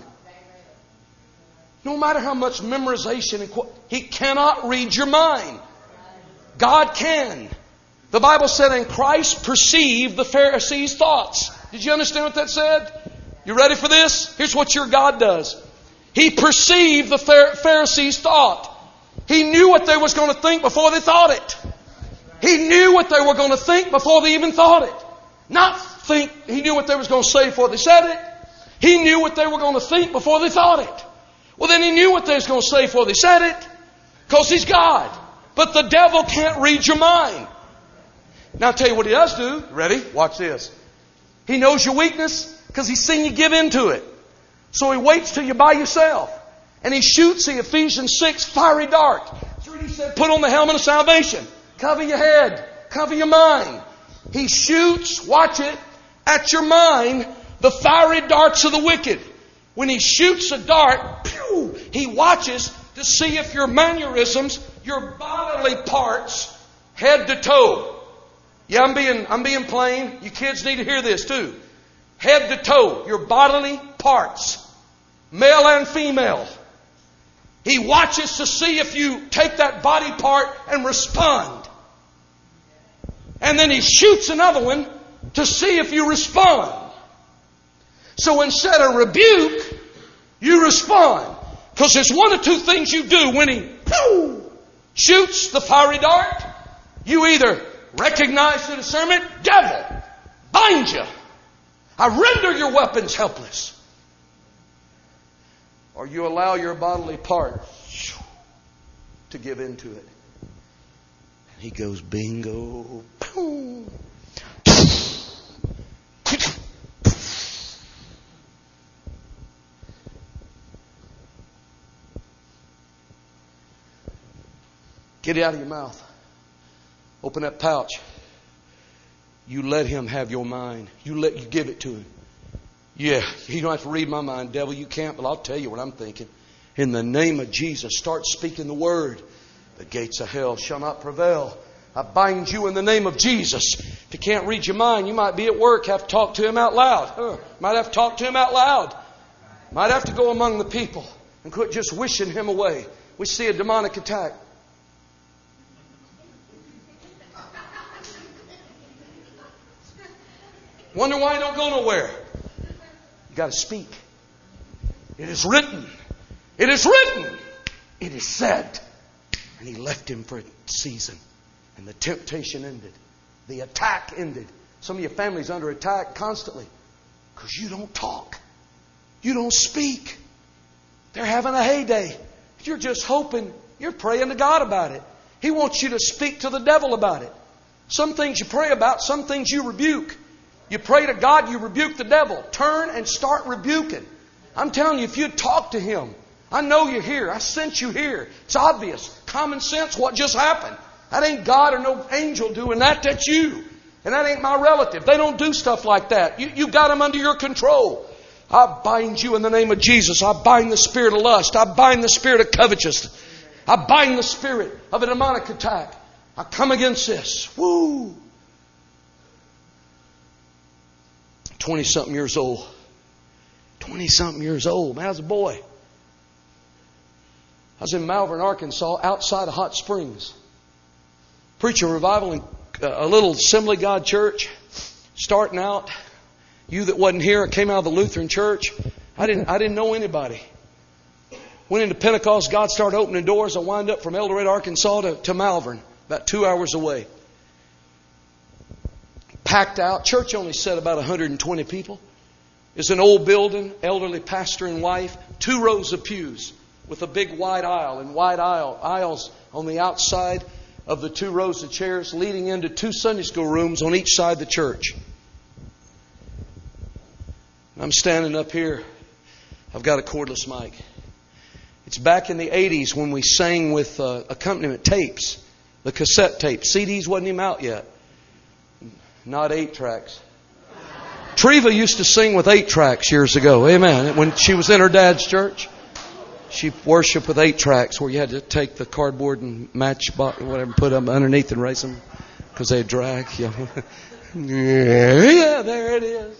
No matter how much memorization, he cannot read your mind. God can. The Bible said, and Christ perceived the Pharisees' thoughts. Did you understand what that said? You ready for this? Here's what your God does. He perceived the Pharisees' thought. He knew what they was going to think before they thought it. He knew what they were going to think before they even thought it. Not think, he knew what they was going to say before they said it. He knew what they were going to think before they thought it. Well, then he knew what they was going to say before they said it. Because he's God. But the devil can't read your mind. Now I'll tell you what he does do. Ready? Watch this. He knows your weakness because he's seen you give into it. So he waits till you're by yourself. And he shoots the Ephesians 6 fiery dart. That's what he said. Put on the helmet of salvation. Cover your head. Cover your mind. He shoots, watch it, at your mind, the fiery darts of the wicked. When he shoots a dart, pew, he watches to see if your mannerisms, your bodily parts, head to toe. Yeah, I'm being plain. You kids need to hear this too. Head to toe, your bodily parts, male and female. He watches to see if you take that body part and respond. And then he shoots another one to see if you respond. So instead of rebuke, you respond. Because there's one of two things you do when he shoots the fiery dart. You either recognize the discernment, devil, bind you. I render your weapons helpless. Or you allow your bodily part to give into it. And he goes bingo. Get it out of your mouth. Open that pouch. You let him have your mind. You give it to him. Yeah, you don't have to read my mind, devil. You can't, but I'll tell you what I'm thinking. In the name of Jesus, start speaking the word. The gates of hell shall not prevail. I bind you in the name of Jesus. If you can't read your mind, you might be at work, have to talk to him out loud. Might have to talk to him out loud. Might have to go among the people and quit just wishing him away. We see a demonic attack. Wonder why you don't go nowhere. You got to speak. It is written. It is written. It is said. And he left him for a season. And the temptation ended. The attack ended. Some of your family's under attack constantly. Because you don't talk. You don't speak. They're having a heyday. You're just hoping. You're praying to God about it. He wants you to speak to the devil about it. Some things you pray about. Some things you rebuke. You pray to God, you rebuke the devil. Turn and start rebuking. I'm telling you, if you'd talk to him, I know you're here. I sent you here. It's obvious. Common sense, what just happened. That ain't God or no angel doing that. That's you. And that ain't my relative. They don't do stuff like that. You got them under your control. I bind you in the name of Jesus. I bind the spirit of lust. I bind the spirit of covetousness. I bind the spirit of a demonic attack. I come against this. Woo! 20-something years old. 20-something years old. Man, I was a boy. I was in Malvern, Arkansas, outside of Hot Springs. Preaching revival in a little Assembly of God church. Starting out. You that wasn't here, I came out of the Lutheran church. I didn't know anybody. Went into Pentecost. God started opening doors. I wound up from El Dorado, Arkansas to Malvern. About 2 hours away. packed out. Church only said about 120 people. It's an old building, elderly pastor and wife, 2 rows of pews with a big wide aisle, and wide aisles on the outside of the 2 rows of chairs leading into 2 Sunday school rooms on each side of the church. I'm standing up here. I've got a cordless mic. It's back in the 80s when we sang with accompaniment tapes, the cassette tapes. CDs wasn't even out yet. Not 8 tracks. Treva used to sing with 8 tracks years ago. Amen. When she was in her dad's church, she worshiped with 8 tracks where you had to take the cardboard and matchbox, whatever, put them underneath and raise them because they'd drag. Yeah, there it is.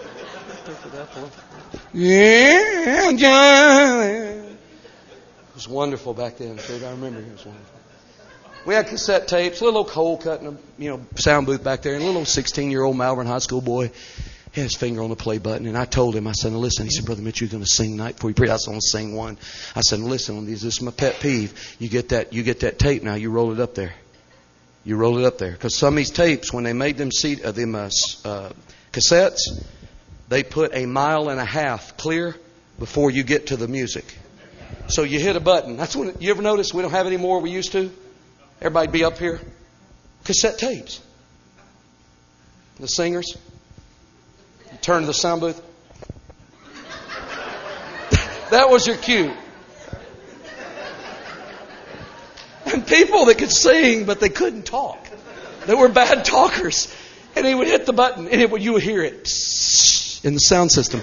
Yeah, it was wonderful back then. I remember it was wonderful. We had cassette tapes, a little old hole cut in a sound booth back there, and a little 16-year-old Malvern High School boy had his finger on the play button, and I told him, I said, listen. He said, Brother Mitch, you're going to sing tonight before you preach. I said, I'm going to sing one. I said, listen, this is my pet peeve. You get that tape now, you roll it up there. You roll it up there. Because some of these tapes, when they made them cassettes, they put 1.5 miles clear before you get to the music. So you hit a button. That's when you ever notice we don't have any more we used to? Everybody be up here. Cassette tapes. The singers. You turn to the sound booth. That was your cue. And people that could sing, but they couldn't talk. They were bad talkers. And he would hit the button, and you would hear it in the sound system.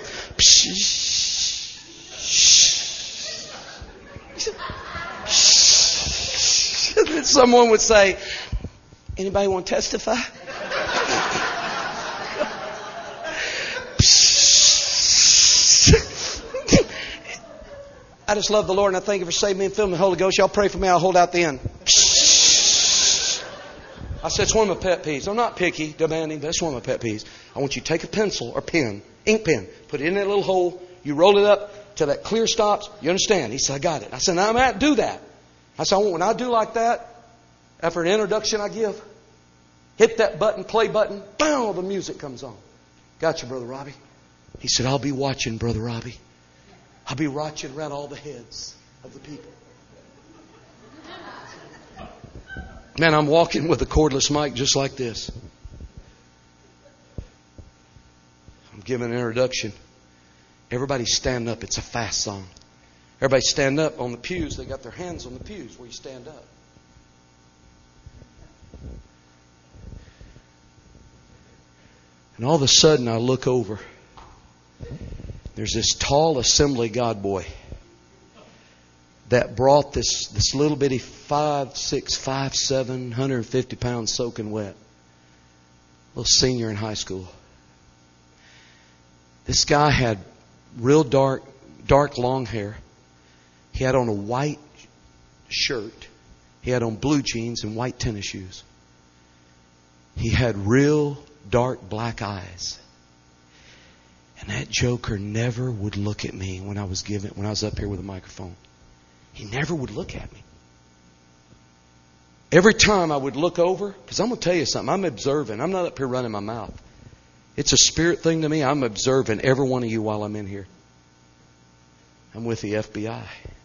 And then someone would say, anybody want to testify? I just love the Lord, and I thank you for saving me and filling the Holy Ghost. Y'all pray for me. I'll hold out the end. I said, it's one of my pet peeves. I'm not picky, demanding, but it's one of my pet peeves. I want you to take a pencil or pen, ink pen, put it in that little hole. You roll it up till that clear stops. You understand? He said, I got it. I said, now I'm going to do that. I said, when I do like that, after an introduction I give, hit that button, play button, boom, the music comes on. Got you, Brother Robbie. He said, I'll be watching, Brother Robbie. I'll be watching around all the heads of the people. Man, I'm walking with a cordless mic just like this. I'm giving an introduction. Everybody stand up. It's a fast song. Everybody stand up on the pews. They got their hands on the pews where you stand up. And all of a sudden I look over. There's this tall Assembly God boy that brought this little bitty 5'6", 5'7", 150 pounds soaking wet. Little senior in high school. This guy had real dark long hair. He had on a white shirt. He had on blue jeans and white tennis shoes. He had real dark black eyes. And that joker never would look at me when I was up here with a microphone. He never would look at me. Every time I would look over, because I'm going to tell you something, I'm observing. I'm not up here running my mouth. It's a spirit thing to me. I'm observing every one of you while I'm in here. I'm with the FBI.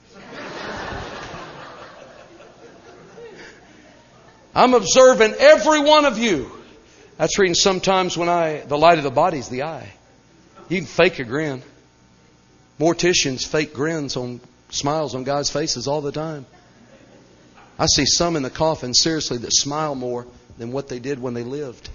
I'm observing every one of you. That's reading sometimes when the light of the body is the eye. You can fake a grin. Morticians fake grins on smiles on guys' faces all the time. I see some in the coffin, seriously, that smile more than what they did when they lived.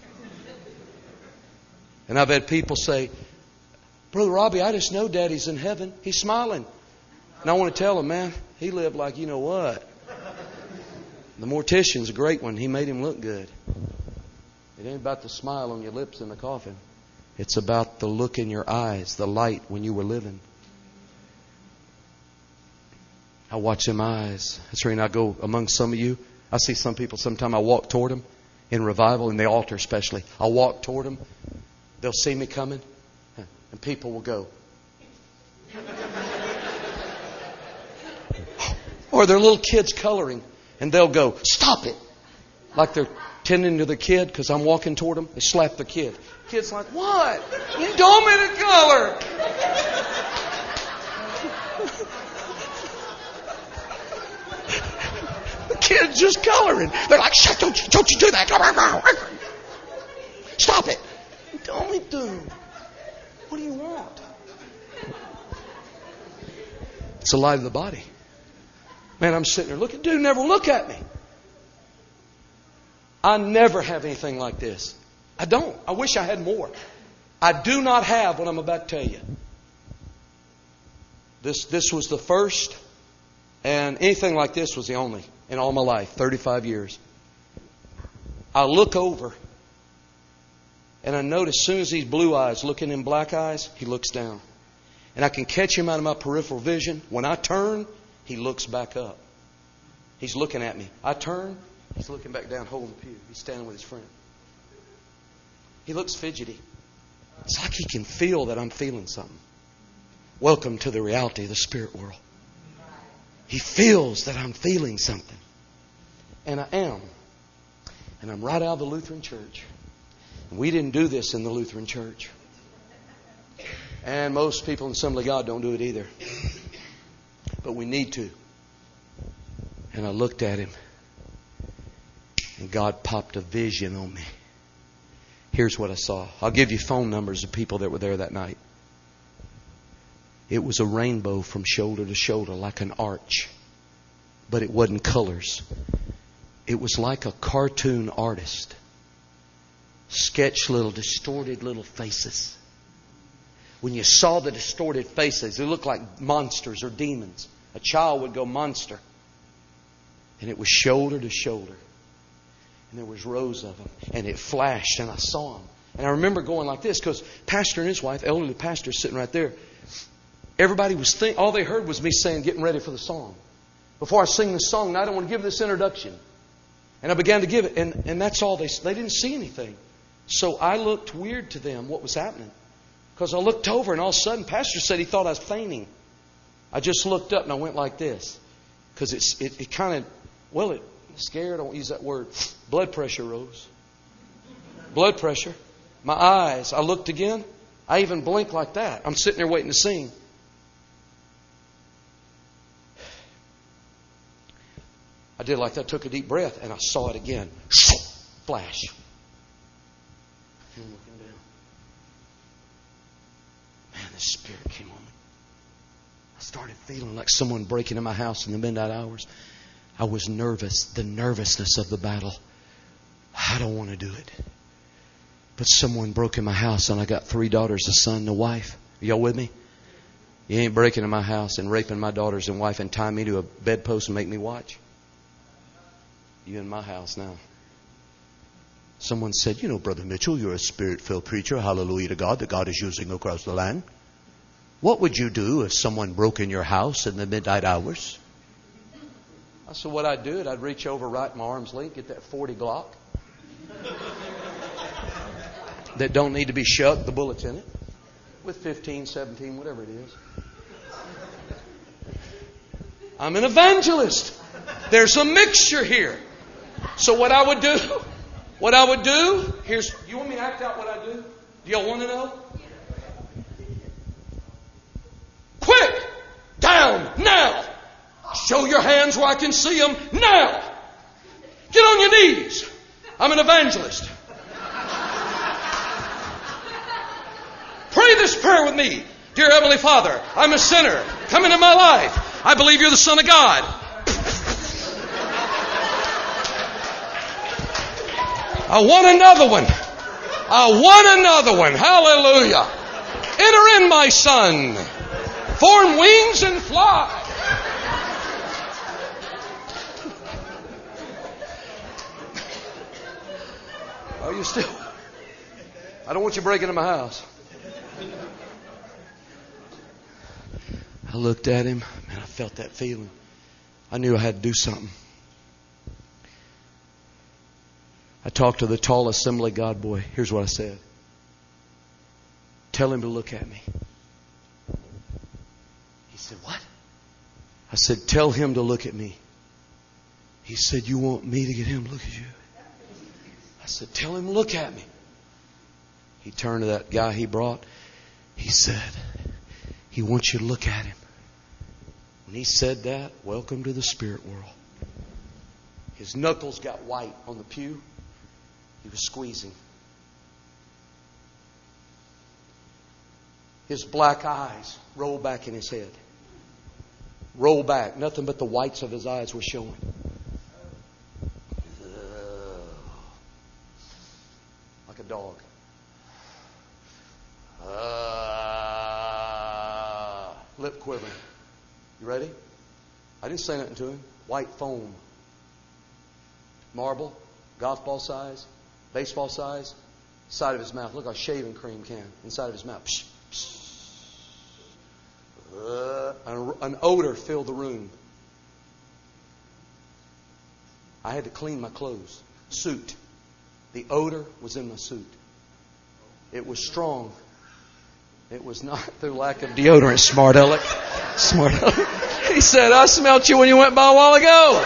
And I've had people say, Brother Robbie, I just know Daddy's in heaven. He's smiling. And I want to tell him, man, he lived like you know what. The mortician's a great one. He made him look good. It ain't about the smile on your lips in the coffin. It's about the look in your eyes, the light when you were living. I watch them eyes. That's right. I go among some of you. I see some people, sometime I walk toward them in revival, in the altar especially. I'll walk toward them. They'll see me coming, and people will go. Or they're little kids coloring, and they'll go, stop it. Like they're tending to the kid because I'm walking toward them. They slap the kid. Kid's like, what? You told me to color. The kid's just coloring. They're like, shut, don't you do that. Stop it. You told me to. What do you want? It's the light of the body. Man, I'm sitting there looking. Dude never look at me. I never have anything like this. I don't. I wish I had more. I do not have what I'm about to tell you. This was the first, and anything like this was the only in all my life, 35 years. I look over, and I notice as soon as these blue eyes looking in black eyes, he looks down. And I can catch him out of my peripheral vision. When I turn, he looks back up. He's looking at me. I turn, he's looking back down, holding the pew. He's standing with his friend. He looks fidgety. It's like he can feel that I'm feeling something. Welcome to the reality of the spirit world. He feels that I'm feeling something. And I am. And I'm right out of the Lutheran church. And we didn't do this in the Lutheran church. And most people in Assembly of God don't do it either. But we need to. And I looked at him. And God popped a vision on me. Here's what I saw. I'll give you phone numbers of people that were there that night. It was a rainbow from shoulder to shoulder, like an arch. But it wasn't colors. It was like a cartoon artist. Sketched little distorted little faces. When you saw the distorted faces, they looked like monsters or demons. A child would go monster. And it was shoulder to shoulder. And there was rows of them. And it flashed and I saw them. And I remember going like this because pastor and his wife, elderly pastor, sitting right there. Everybody was all they heard was me saying, getting ready for the song. Before I sing the song, I don't want to give this introduction. And I began to give it. And that's all they didn't see anything. So I looked weird to them what was happening. Because I looked over and all of a sudden, pastor said he thought I was fainting. I just looked up and I went like this. Because it kind of, well, it scared, I won't use that word. Blood pressure rose. Blood pressure. My eyes, I looked again. I even blinked like that. I'm sitting there waiting to sing. I did like that, took a deep breath, and I saw it again. Flash. I'm looking down. Man, the Spirit came on me. I started feeling like someone breaking in my house in the midnight hours. I was nervous, the nervousness of the battle. I don't want to do it. But someone broke in my house and I got 3 daughters, a son, and a wife. Are y'all with me? You ain't breaking in my house and raping my daughters and wife and tying me to a bedpost and make me watch. You in my house now. Someone said, you know, Brother Mitchell, you're a spirit-filled preacher. Hallelujah to God that God is using across the land. What would you do if someone broke in your house in the midnight hours? I said, what I'd do, I'd reach over right in my arm's length, get that 40 Glock that don't need to be shut, the bullets in it, with 15, 17, whatever it is. I'm an evangelist. There's a mixture here. So what I would do, here's, you want me to act out what I do? Do y'all want to know? Quick! Down! Now! Show your hands where I can see them. Now! Get on your knees. I'm an evangelist. Pray this prayer with me. Dear Heavenly Father, I'm a sinner. Come into my life. I believe you're the Son of God. I want another one. I want another one. Hallelujah. Enter in, my son. Form wings and fly. Are you still? I don't want you breaking in my house. I looked at him and I felt that feeling. I knew I had to do something. I talked to the tall Assembly of God boy. Here's what I said. Tell him to look at me. He said, what? I said, tell him to look at me. He said, you want me to get him to look at you? said, tell him, look at me. He turned to that guy he brought. He said, he wants you to look at him. When he said that, welcome to the spirit world. His knuckles got white on the pew. He was squeezing. His black eyes rolled back in his head. Rolled back. Nothing but the whites of his eyes were showing. Like a dog. Lip quivering. You ready? I didn't say nothing to him. White foam. Marble. Golf ball size. Baseball size. Side of his mouth. Look like a shaving cream can. Inside of his mouth. Psh, psh. An odor filled the room. I had to clean my clothes. Suit. The odor was in my suit. It was strong. It was not through lack of deodorant, smart aleck. Smart aleck. He said, I smelled you when you went by a while ago.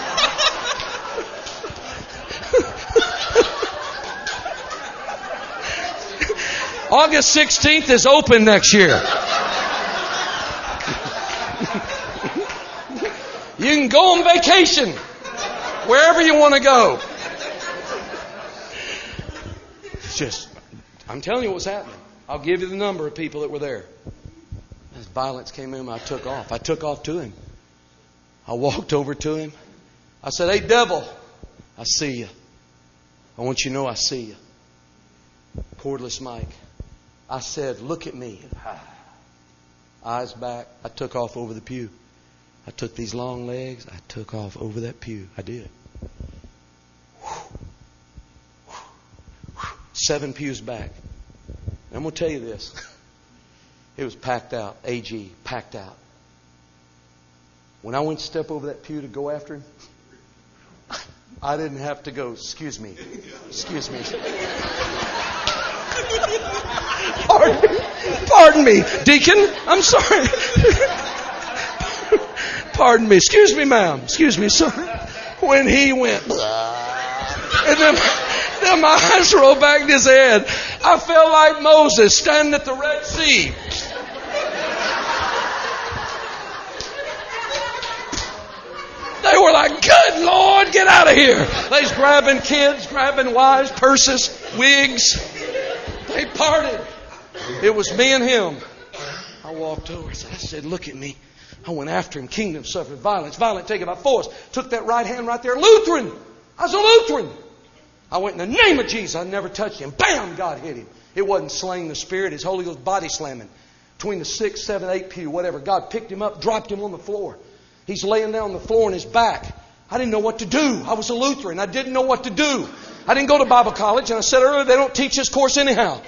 August 16th is open next year. You can go on vacation wherever you want to go. It's just, I'm telling you what's happening. I'll give you the number of people that were there. As violence came in, I took off. I took off to him. I walked over to him. I said, hey, devil, I see you. I want you to know I see you. Cordless mic. I said, look at me. Eyes back. I took off over the pew. I took these long legs. I took off over that pew. I did. 7 pews back. And I'm going to tell you this. It was packed out. AG, packed out. When I went to step over that pew to go after him, I didn't have to go, excuse me. Excuse me. Pardon me, deacon. I'm sorry. Pardon me. Excuse me, ma'am. Excuse me, sir. When he went, and then my eyes rolled back in his head. I felt like Moses standing at the Red Sea. They were like, good Lord, get out of here. They was grabbing kids, grabbing wives, purses, wigs. They parted. It was me and him. I walked over. I said, look at me. I went after him. Kingdom suffered violence. Violent taken by force. Took that right hand right there. Lutheran. I was a Lutheran. I went in the name of Jesus. I never touched him. Bam! God hit him. It wasn't slaying the Spirit. His Holy Ghost body slamming. Between the 6, 7, 8 pew, whatever. God picked him up, dropped him on the floor. He's laying down on the floor on his back. I didn't know what to do. I was a Lutheran. I didn't know what to do. I didn't go to Bible college. And I said earlier, they don't teach this course anyhow.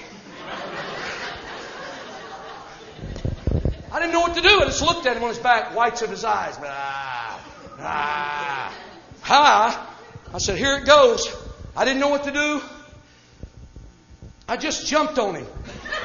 I didn't know what to do. I just looked at him on his back, whites of his eyes. I said, here it goes. I didn't know what to do. I just jumped on him.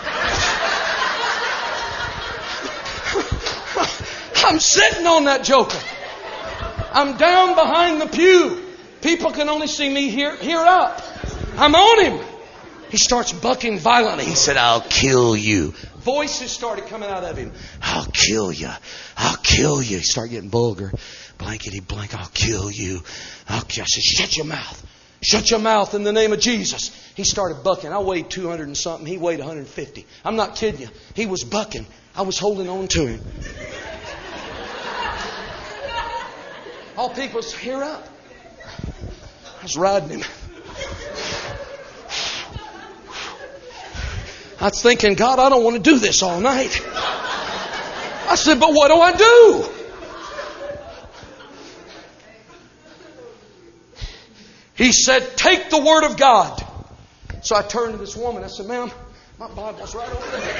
I'm sitting on that joker. I'm down behind the pew. People can only see me here up. I'm on him. He starts bucking violently. He said, I'll kill you. Voices started coming out of him. I'll kill you. I'll kill you. He started getting vulgar. Blankety blank. I'll kill you. I said, shut your mouth. Shut your mouth in the name of Jesus. He started bucking. I weighed 200 and something. He weighed 150. I'm not kidding you. He was bucking. I was holding on to him. All people was here up. I was riding him. I was thinking, God, I don't want to do this all night. I said, but what do I do? He said, take the Word of God. So I turned to this woman. I said, ma'am, my Bible's right over there.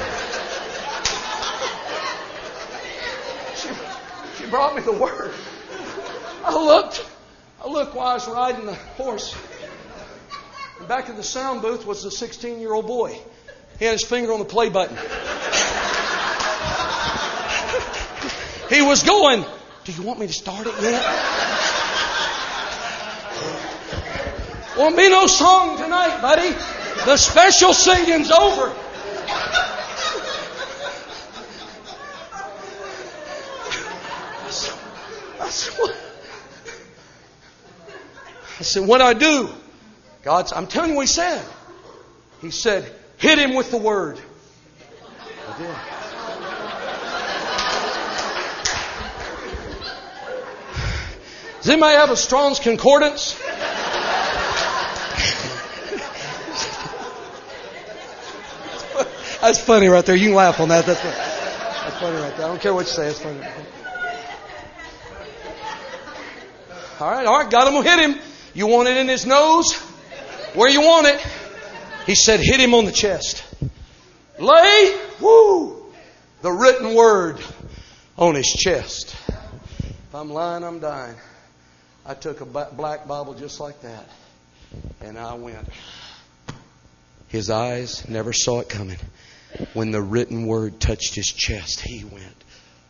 She brought me the Word. I looked while I was riding the horse. And back in the sound booth was a 16-year-old boy. He had his finger on the play button. He was going, do you want me to start it yet? Won't be no song tonight, buddy. The special singing's over. I said, what do I do? I'm telling you what He said. He said, hit him with the Word. I did. Does anybody have a Strong's Concordance? That's funny right there. You can laugh on that. That's funny right there. I don't care what you say. It's funny. All right. Got him. Hit him. You want it in his nose? Where you want it? He said, hit him on the chest. Lay, the written word on his chest. If I'm lying, I'm dying. I took a black Bible just like that. And I went. His eyes never saw it coming. When the written word touched his chest, he went.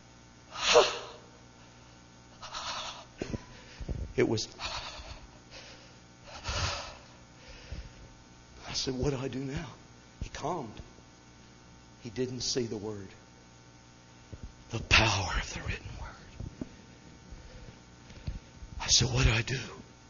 It was. I said, what do I do now? He calmed. He didn't see the word. The power of the written word. I said, what do I do?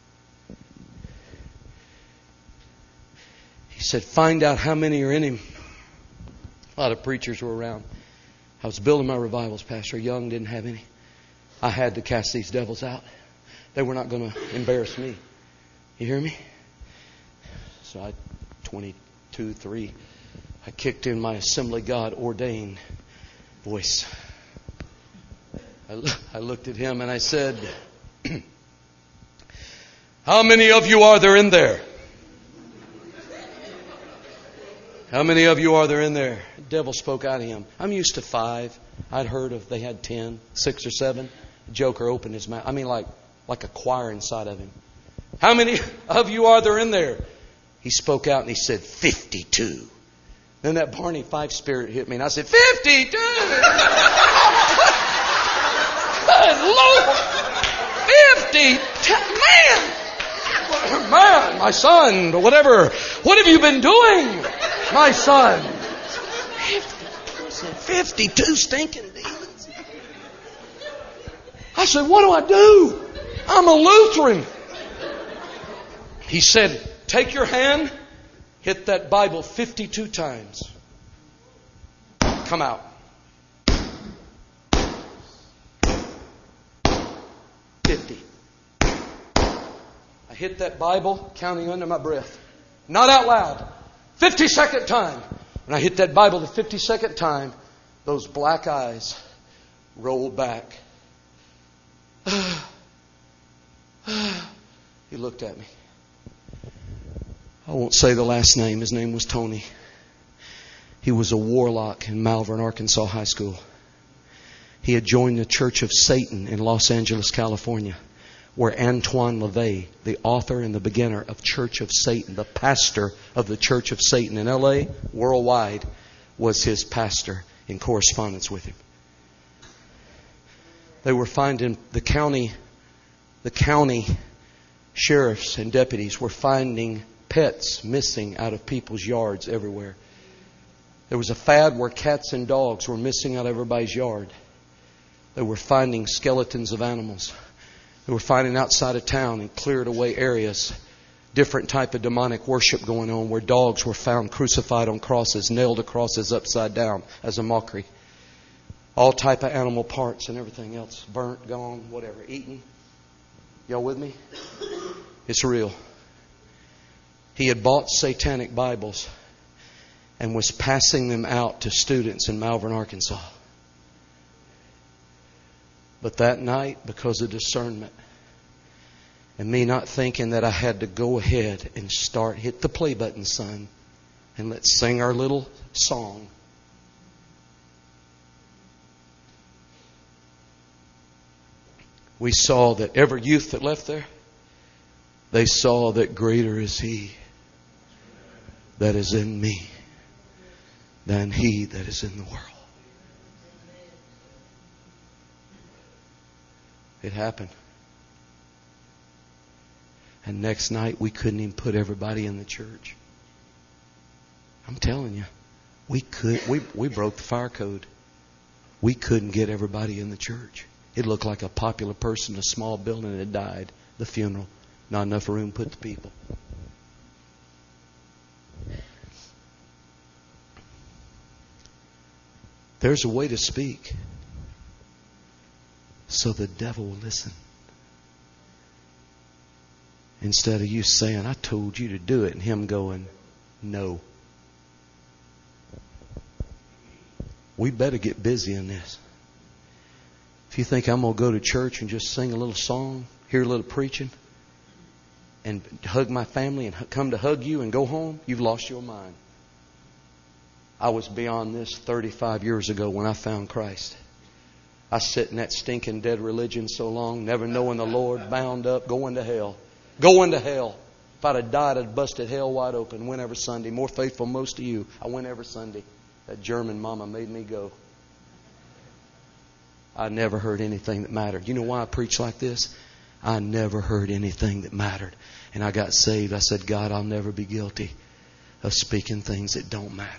He said, find out how many are in him. A lot of preachers were around. I was building my revivals. Pastor Young didn't have any. I had to cast these devils out. They were not going to embarrass me. You hear me? So 22, 3, I kicked in my Assembly God ordained voice. I looked at him and I said, how many of you are there in there? How many of you are there in there? The devil spoke out of him. I'm used to 5. I'd heard of they had 10, 6 or 7. The joker opened his mouth. I mean like a choir inside of him. How many of you are there in there? He spoke out and he said, 52. Then that Barney Fife spirit hit me and I said, 52! Good Lord! 50! Man, my son, whatever. What have you been doing, my son? 52 stinking demons. I said, what do I do? I'm a Lutheran. He said, take your hand, hit that Bible 52 times. Come out. 50. I hit that Bible, counting under my breath. Not out loud. 52nd time. When I hit that Bible the 52nd time, those black eyes rolled back. He looked at me. I won't say the last name. His name was Tony. He was a warlock in Malvern, Arkansas High School. He had joined the Church of Satan in Los Angeles, California, where Antoine LaVey, the author and the beginner of Church of Satan, the pastor of the Church of Satan in L.A., worldwide, was his pastor in correspondence with him. They were finding the county sheriffs and deputies were finding pets missing out of people's yards everywhere. There was a fad where cats and dogs were missing out of everybody's yard. They were finding skeletons of animals. They were finding outside of town in cleared away areas different type of demonic worship going on where dogs were found crucified on crosses, nailed to crosses upside down as a mockery. All type of animal parts and everything else. Burnt, gone, whatever, eaten. Y'all with me? It's real. He had bought satanic Bibles and was passing them out to students in Malvern, Arkansas. But that night, because of discernment and me not thinking that I had to go ahead and hit the play button, son, and let's sing our little song. We saw that every youth that left there, they saw that greater is He that is in me than he that is in the world. It happened. And next night, we couldn't even put everybody in the church. I'm telling you, we broke the fire code. We couldn't get everybody in the church. It looked like a popular person in a small building had died. The funeral. Not enough room to put the people. There's a way to speak so the devil will listen. Instead of you saying, I told you to do it, and him going, no. We better get busy in this. If you think I'm going to go to church and just sing a little song, hear a little preaching, and hug my family and come to hug you and go home, you've lost your mind. I was beyond this 35 years ago when I found Christ. I sat in that stinking dead religion so long, never knowing the Lord, bound up, going to hell. Going to hell. If I'd have died, I'd busted hell wide open. Went every Sunday. More faithful than most of you. I went every Sunday. That German mama made me go. I never heard anything that mattered. You know why I preach like this? I never heard anything that mattered. And I got saved. I said, God, I'll never be guilty of speaking things that don't matter.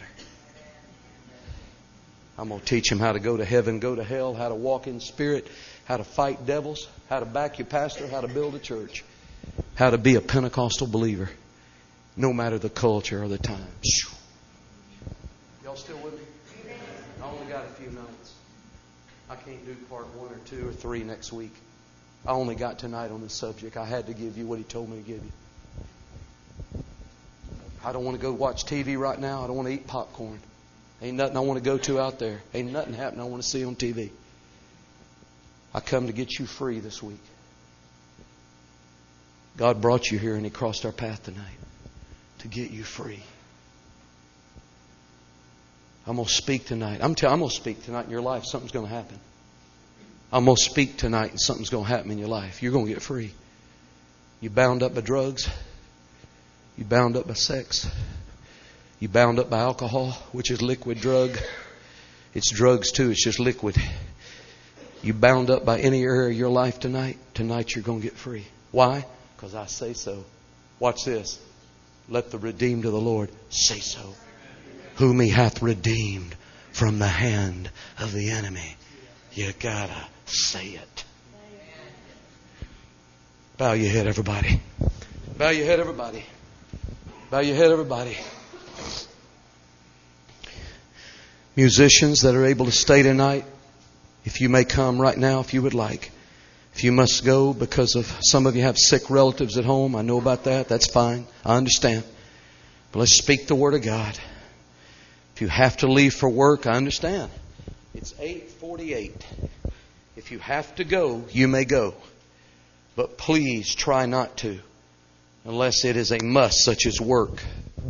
I'm going to teach him how to go to heaven, go to hell, how to walk in spirit, how to fight devils, how to back your pastor, how to build a church, how to be a Pentecostal believer, no matter the culture or the time. Y'all still with me? I only got a few nights. I can't do part 1 or 2 or 3 next week. I only got tonight on this subject. I had to give you what He told me to give you. I don't want to go watch TV right now. I don't want to eat popcorn. Ain't nothing I want to go to out there. Ain't nothing happening I want to see on TV. I come to get you free this week. God brought you here and He crossed our path tonight to get you free. I'm going to speak tonight. I'm going to speak tonight in your life. Something's going to happen. I'm going to speak tonight and something's going to happen in your life. You're going to get free. You bound up by drugs. You bound up by sex. You bound up by alcohol, which is liquid drug. It's drugs too. It's just liquid. You bound up by any area of your life tonight. Tonight you're going to get free. Why? Because I say so. Watch this. Let the redeemed of the Lord say so. Whom He hath redeemed from the hand of the enemy. You gotta say it. Bow your head, everybody. Bow your head, everybody. Bow your head, everybody. Musicians that are able to stay tonight, if you may come right now, if you would like. If you must go because of some of you have sick relatives at home, I know about that. That's fine. I understand. But let's speak the Word of God. If you have to leave for work, I understand. It's 8:48. If you have to go, you may go. But please try not to, unless it is a must, such as work.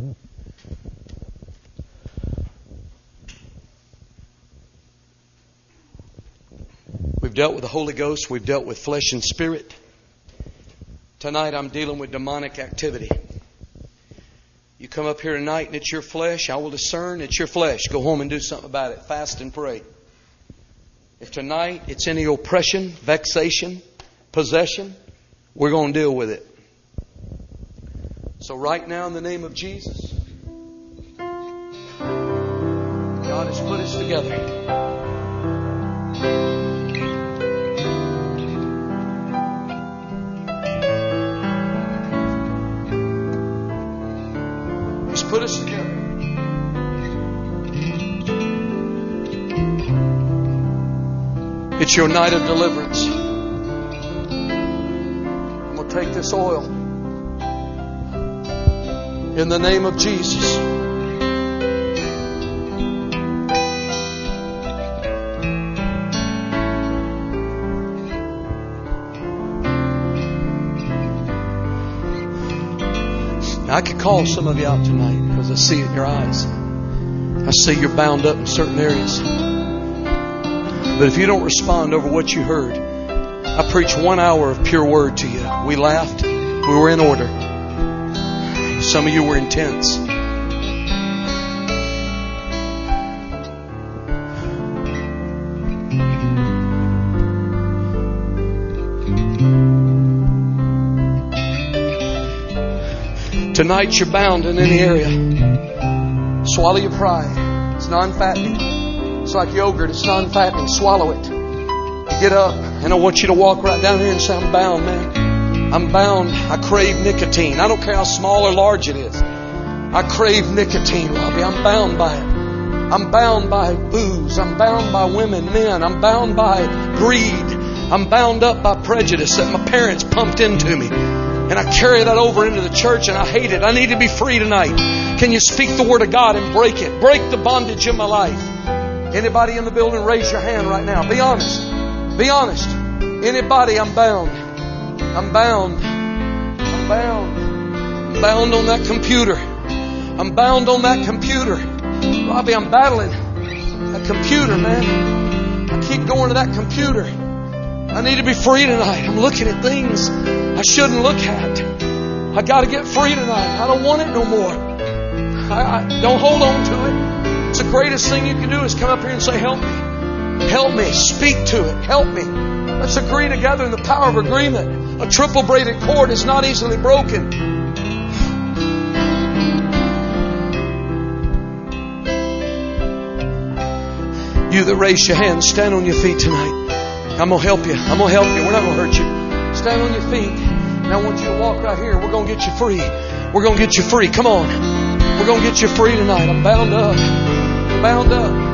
We've dealt with the Holy Ghost. We've dealt with flesh and spirit. Tonight I'm dealing with demonic activity. You come up here tonight and it's your flesh, I will discern it's your flesh. Go home and do something about it. Fast and pray. If tonight it's any oppression, vexation, possession, we're going to deal with it. So right now in the name of Jesus, God has put us together. Put us together. It's your night of deliverance. I'm going to take this oil in the name of Jesus. I could call some of you out tonight because I see it in your eyes. I see you're bound up in certain areas. But if you don't respond over what you heard, I preached 1 hour of pure word to you. We laughed. We were in order. Some of you were intense. Tonight you're bound in any area. Swallow your pride. It's non-fattening. It's like yogurt. It's non-fattening. Swallow it. Get up. And I want you to walk right down here and say, I'm bound, man. I'm bound. I crave nicotine. I don't care how small or large it is. I crave nicotine, Robbie. I'm bound by it. I'm bound by booze. I'm bound by women, men. I'm bound by greed. I'm bound up by prejudice that my parents pumped into me. And I carry that over into the church and I hate it. I need to be free tonight. Can you speak the Word of God and break it? Break the bondage in my life. Anybody in the building, raise your hand right now. Be honest. Be honest. Anybody, I'm bound. I'm bound. I'm bound. I'm bound on that computer. I'm bound on that computer. Robbie, I'm battling that computer, man. I keep going to that computer. I need to be free tonight. I'm looking at things I shouldn't look at. I got to get free tonight. I don't want it no more. I don't hold on to it. It's the greatest thing you can do is come up here and say, help me. Help me. Speak to it. Help me. Let's agree together in the power of agreement. A triple braided cord is not easily broken. You that raise your hand, stand on your feet tonight. I'm going to help you. I'm going to help you. We're not going to hurt you. Stand on your feet. And I want you to walk right here. We're going to get you free. We're going to get you free. Come on. We're going to get you free tonight. I'm bound up. I'm bound up.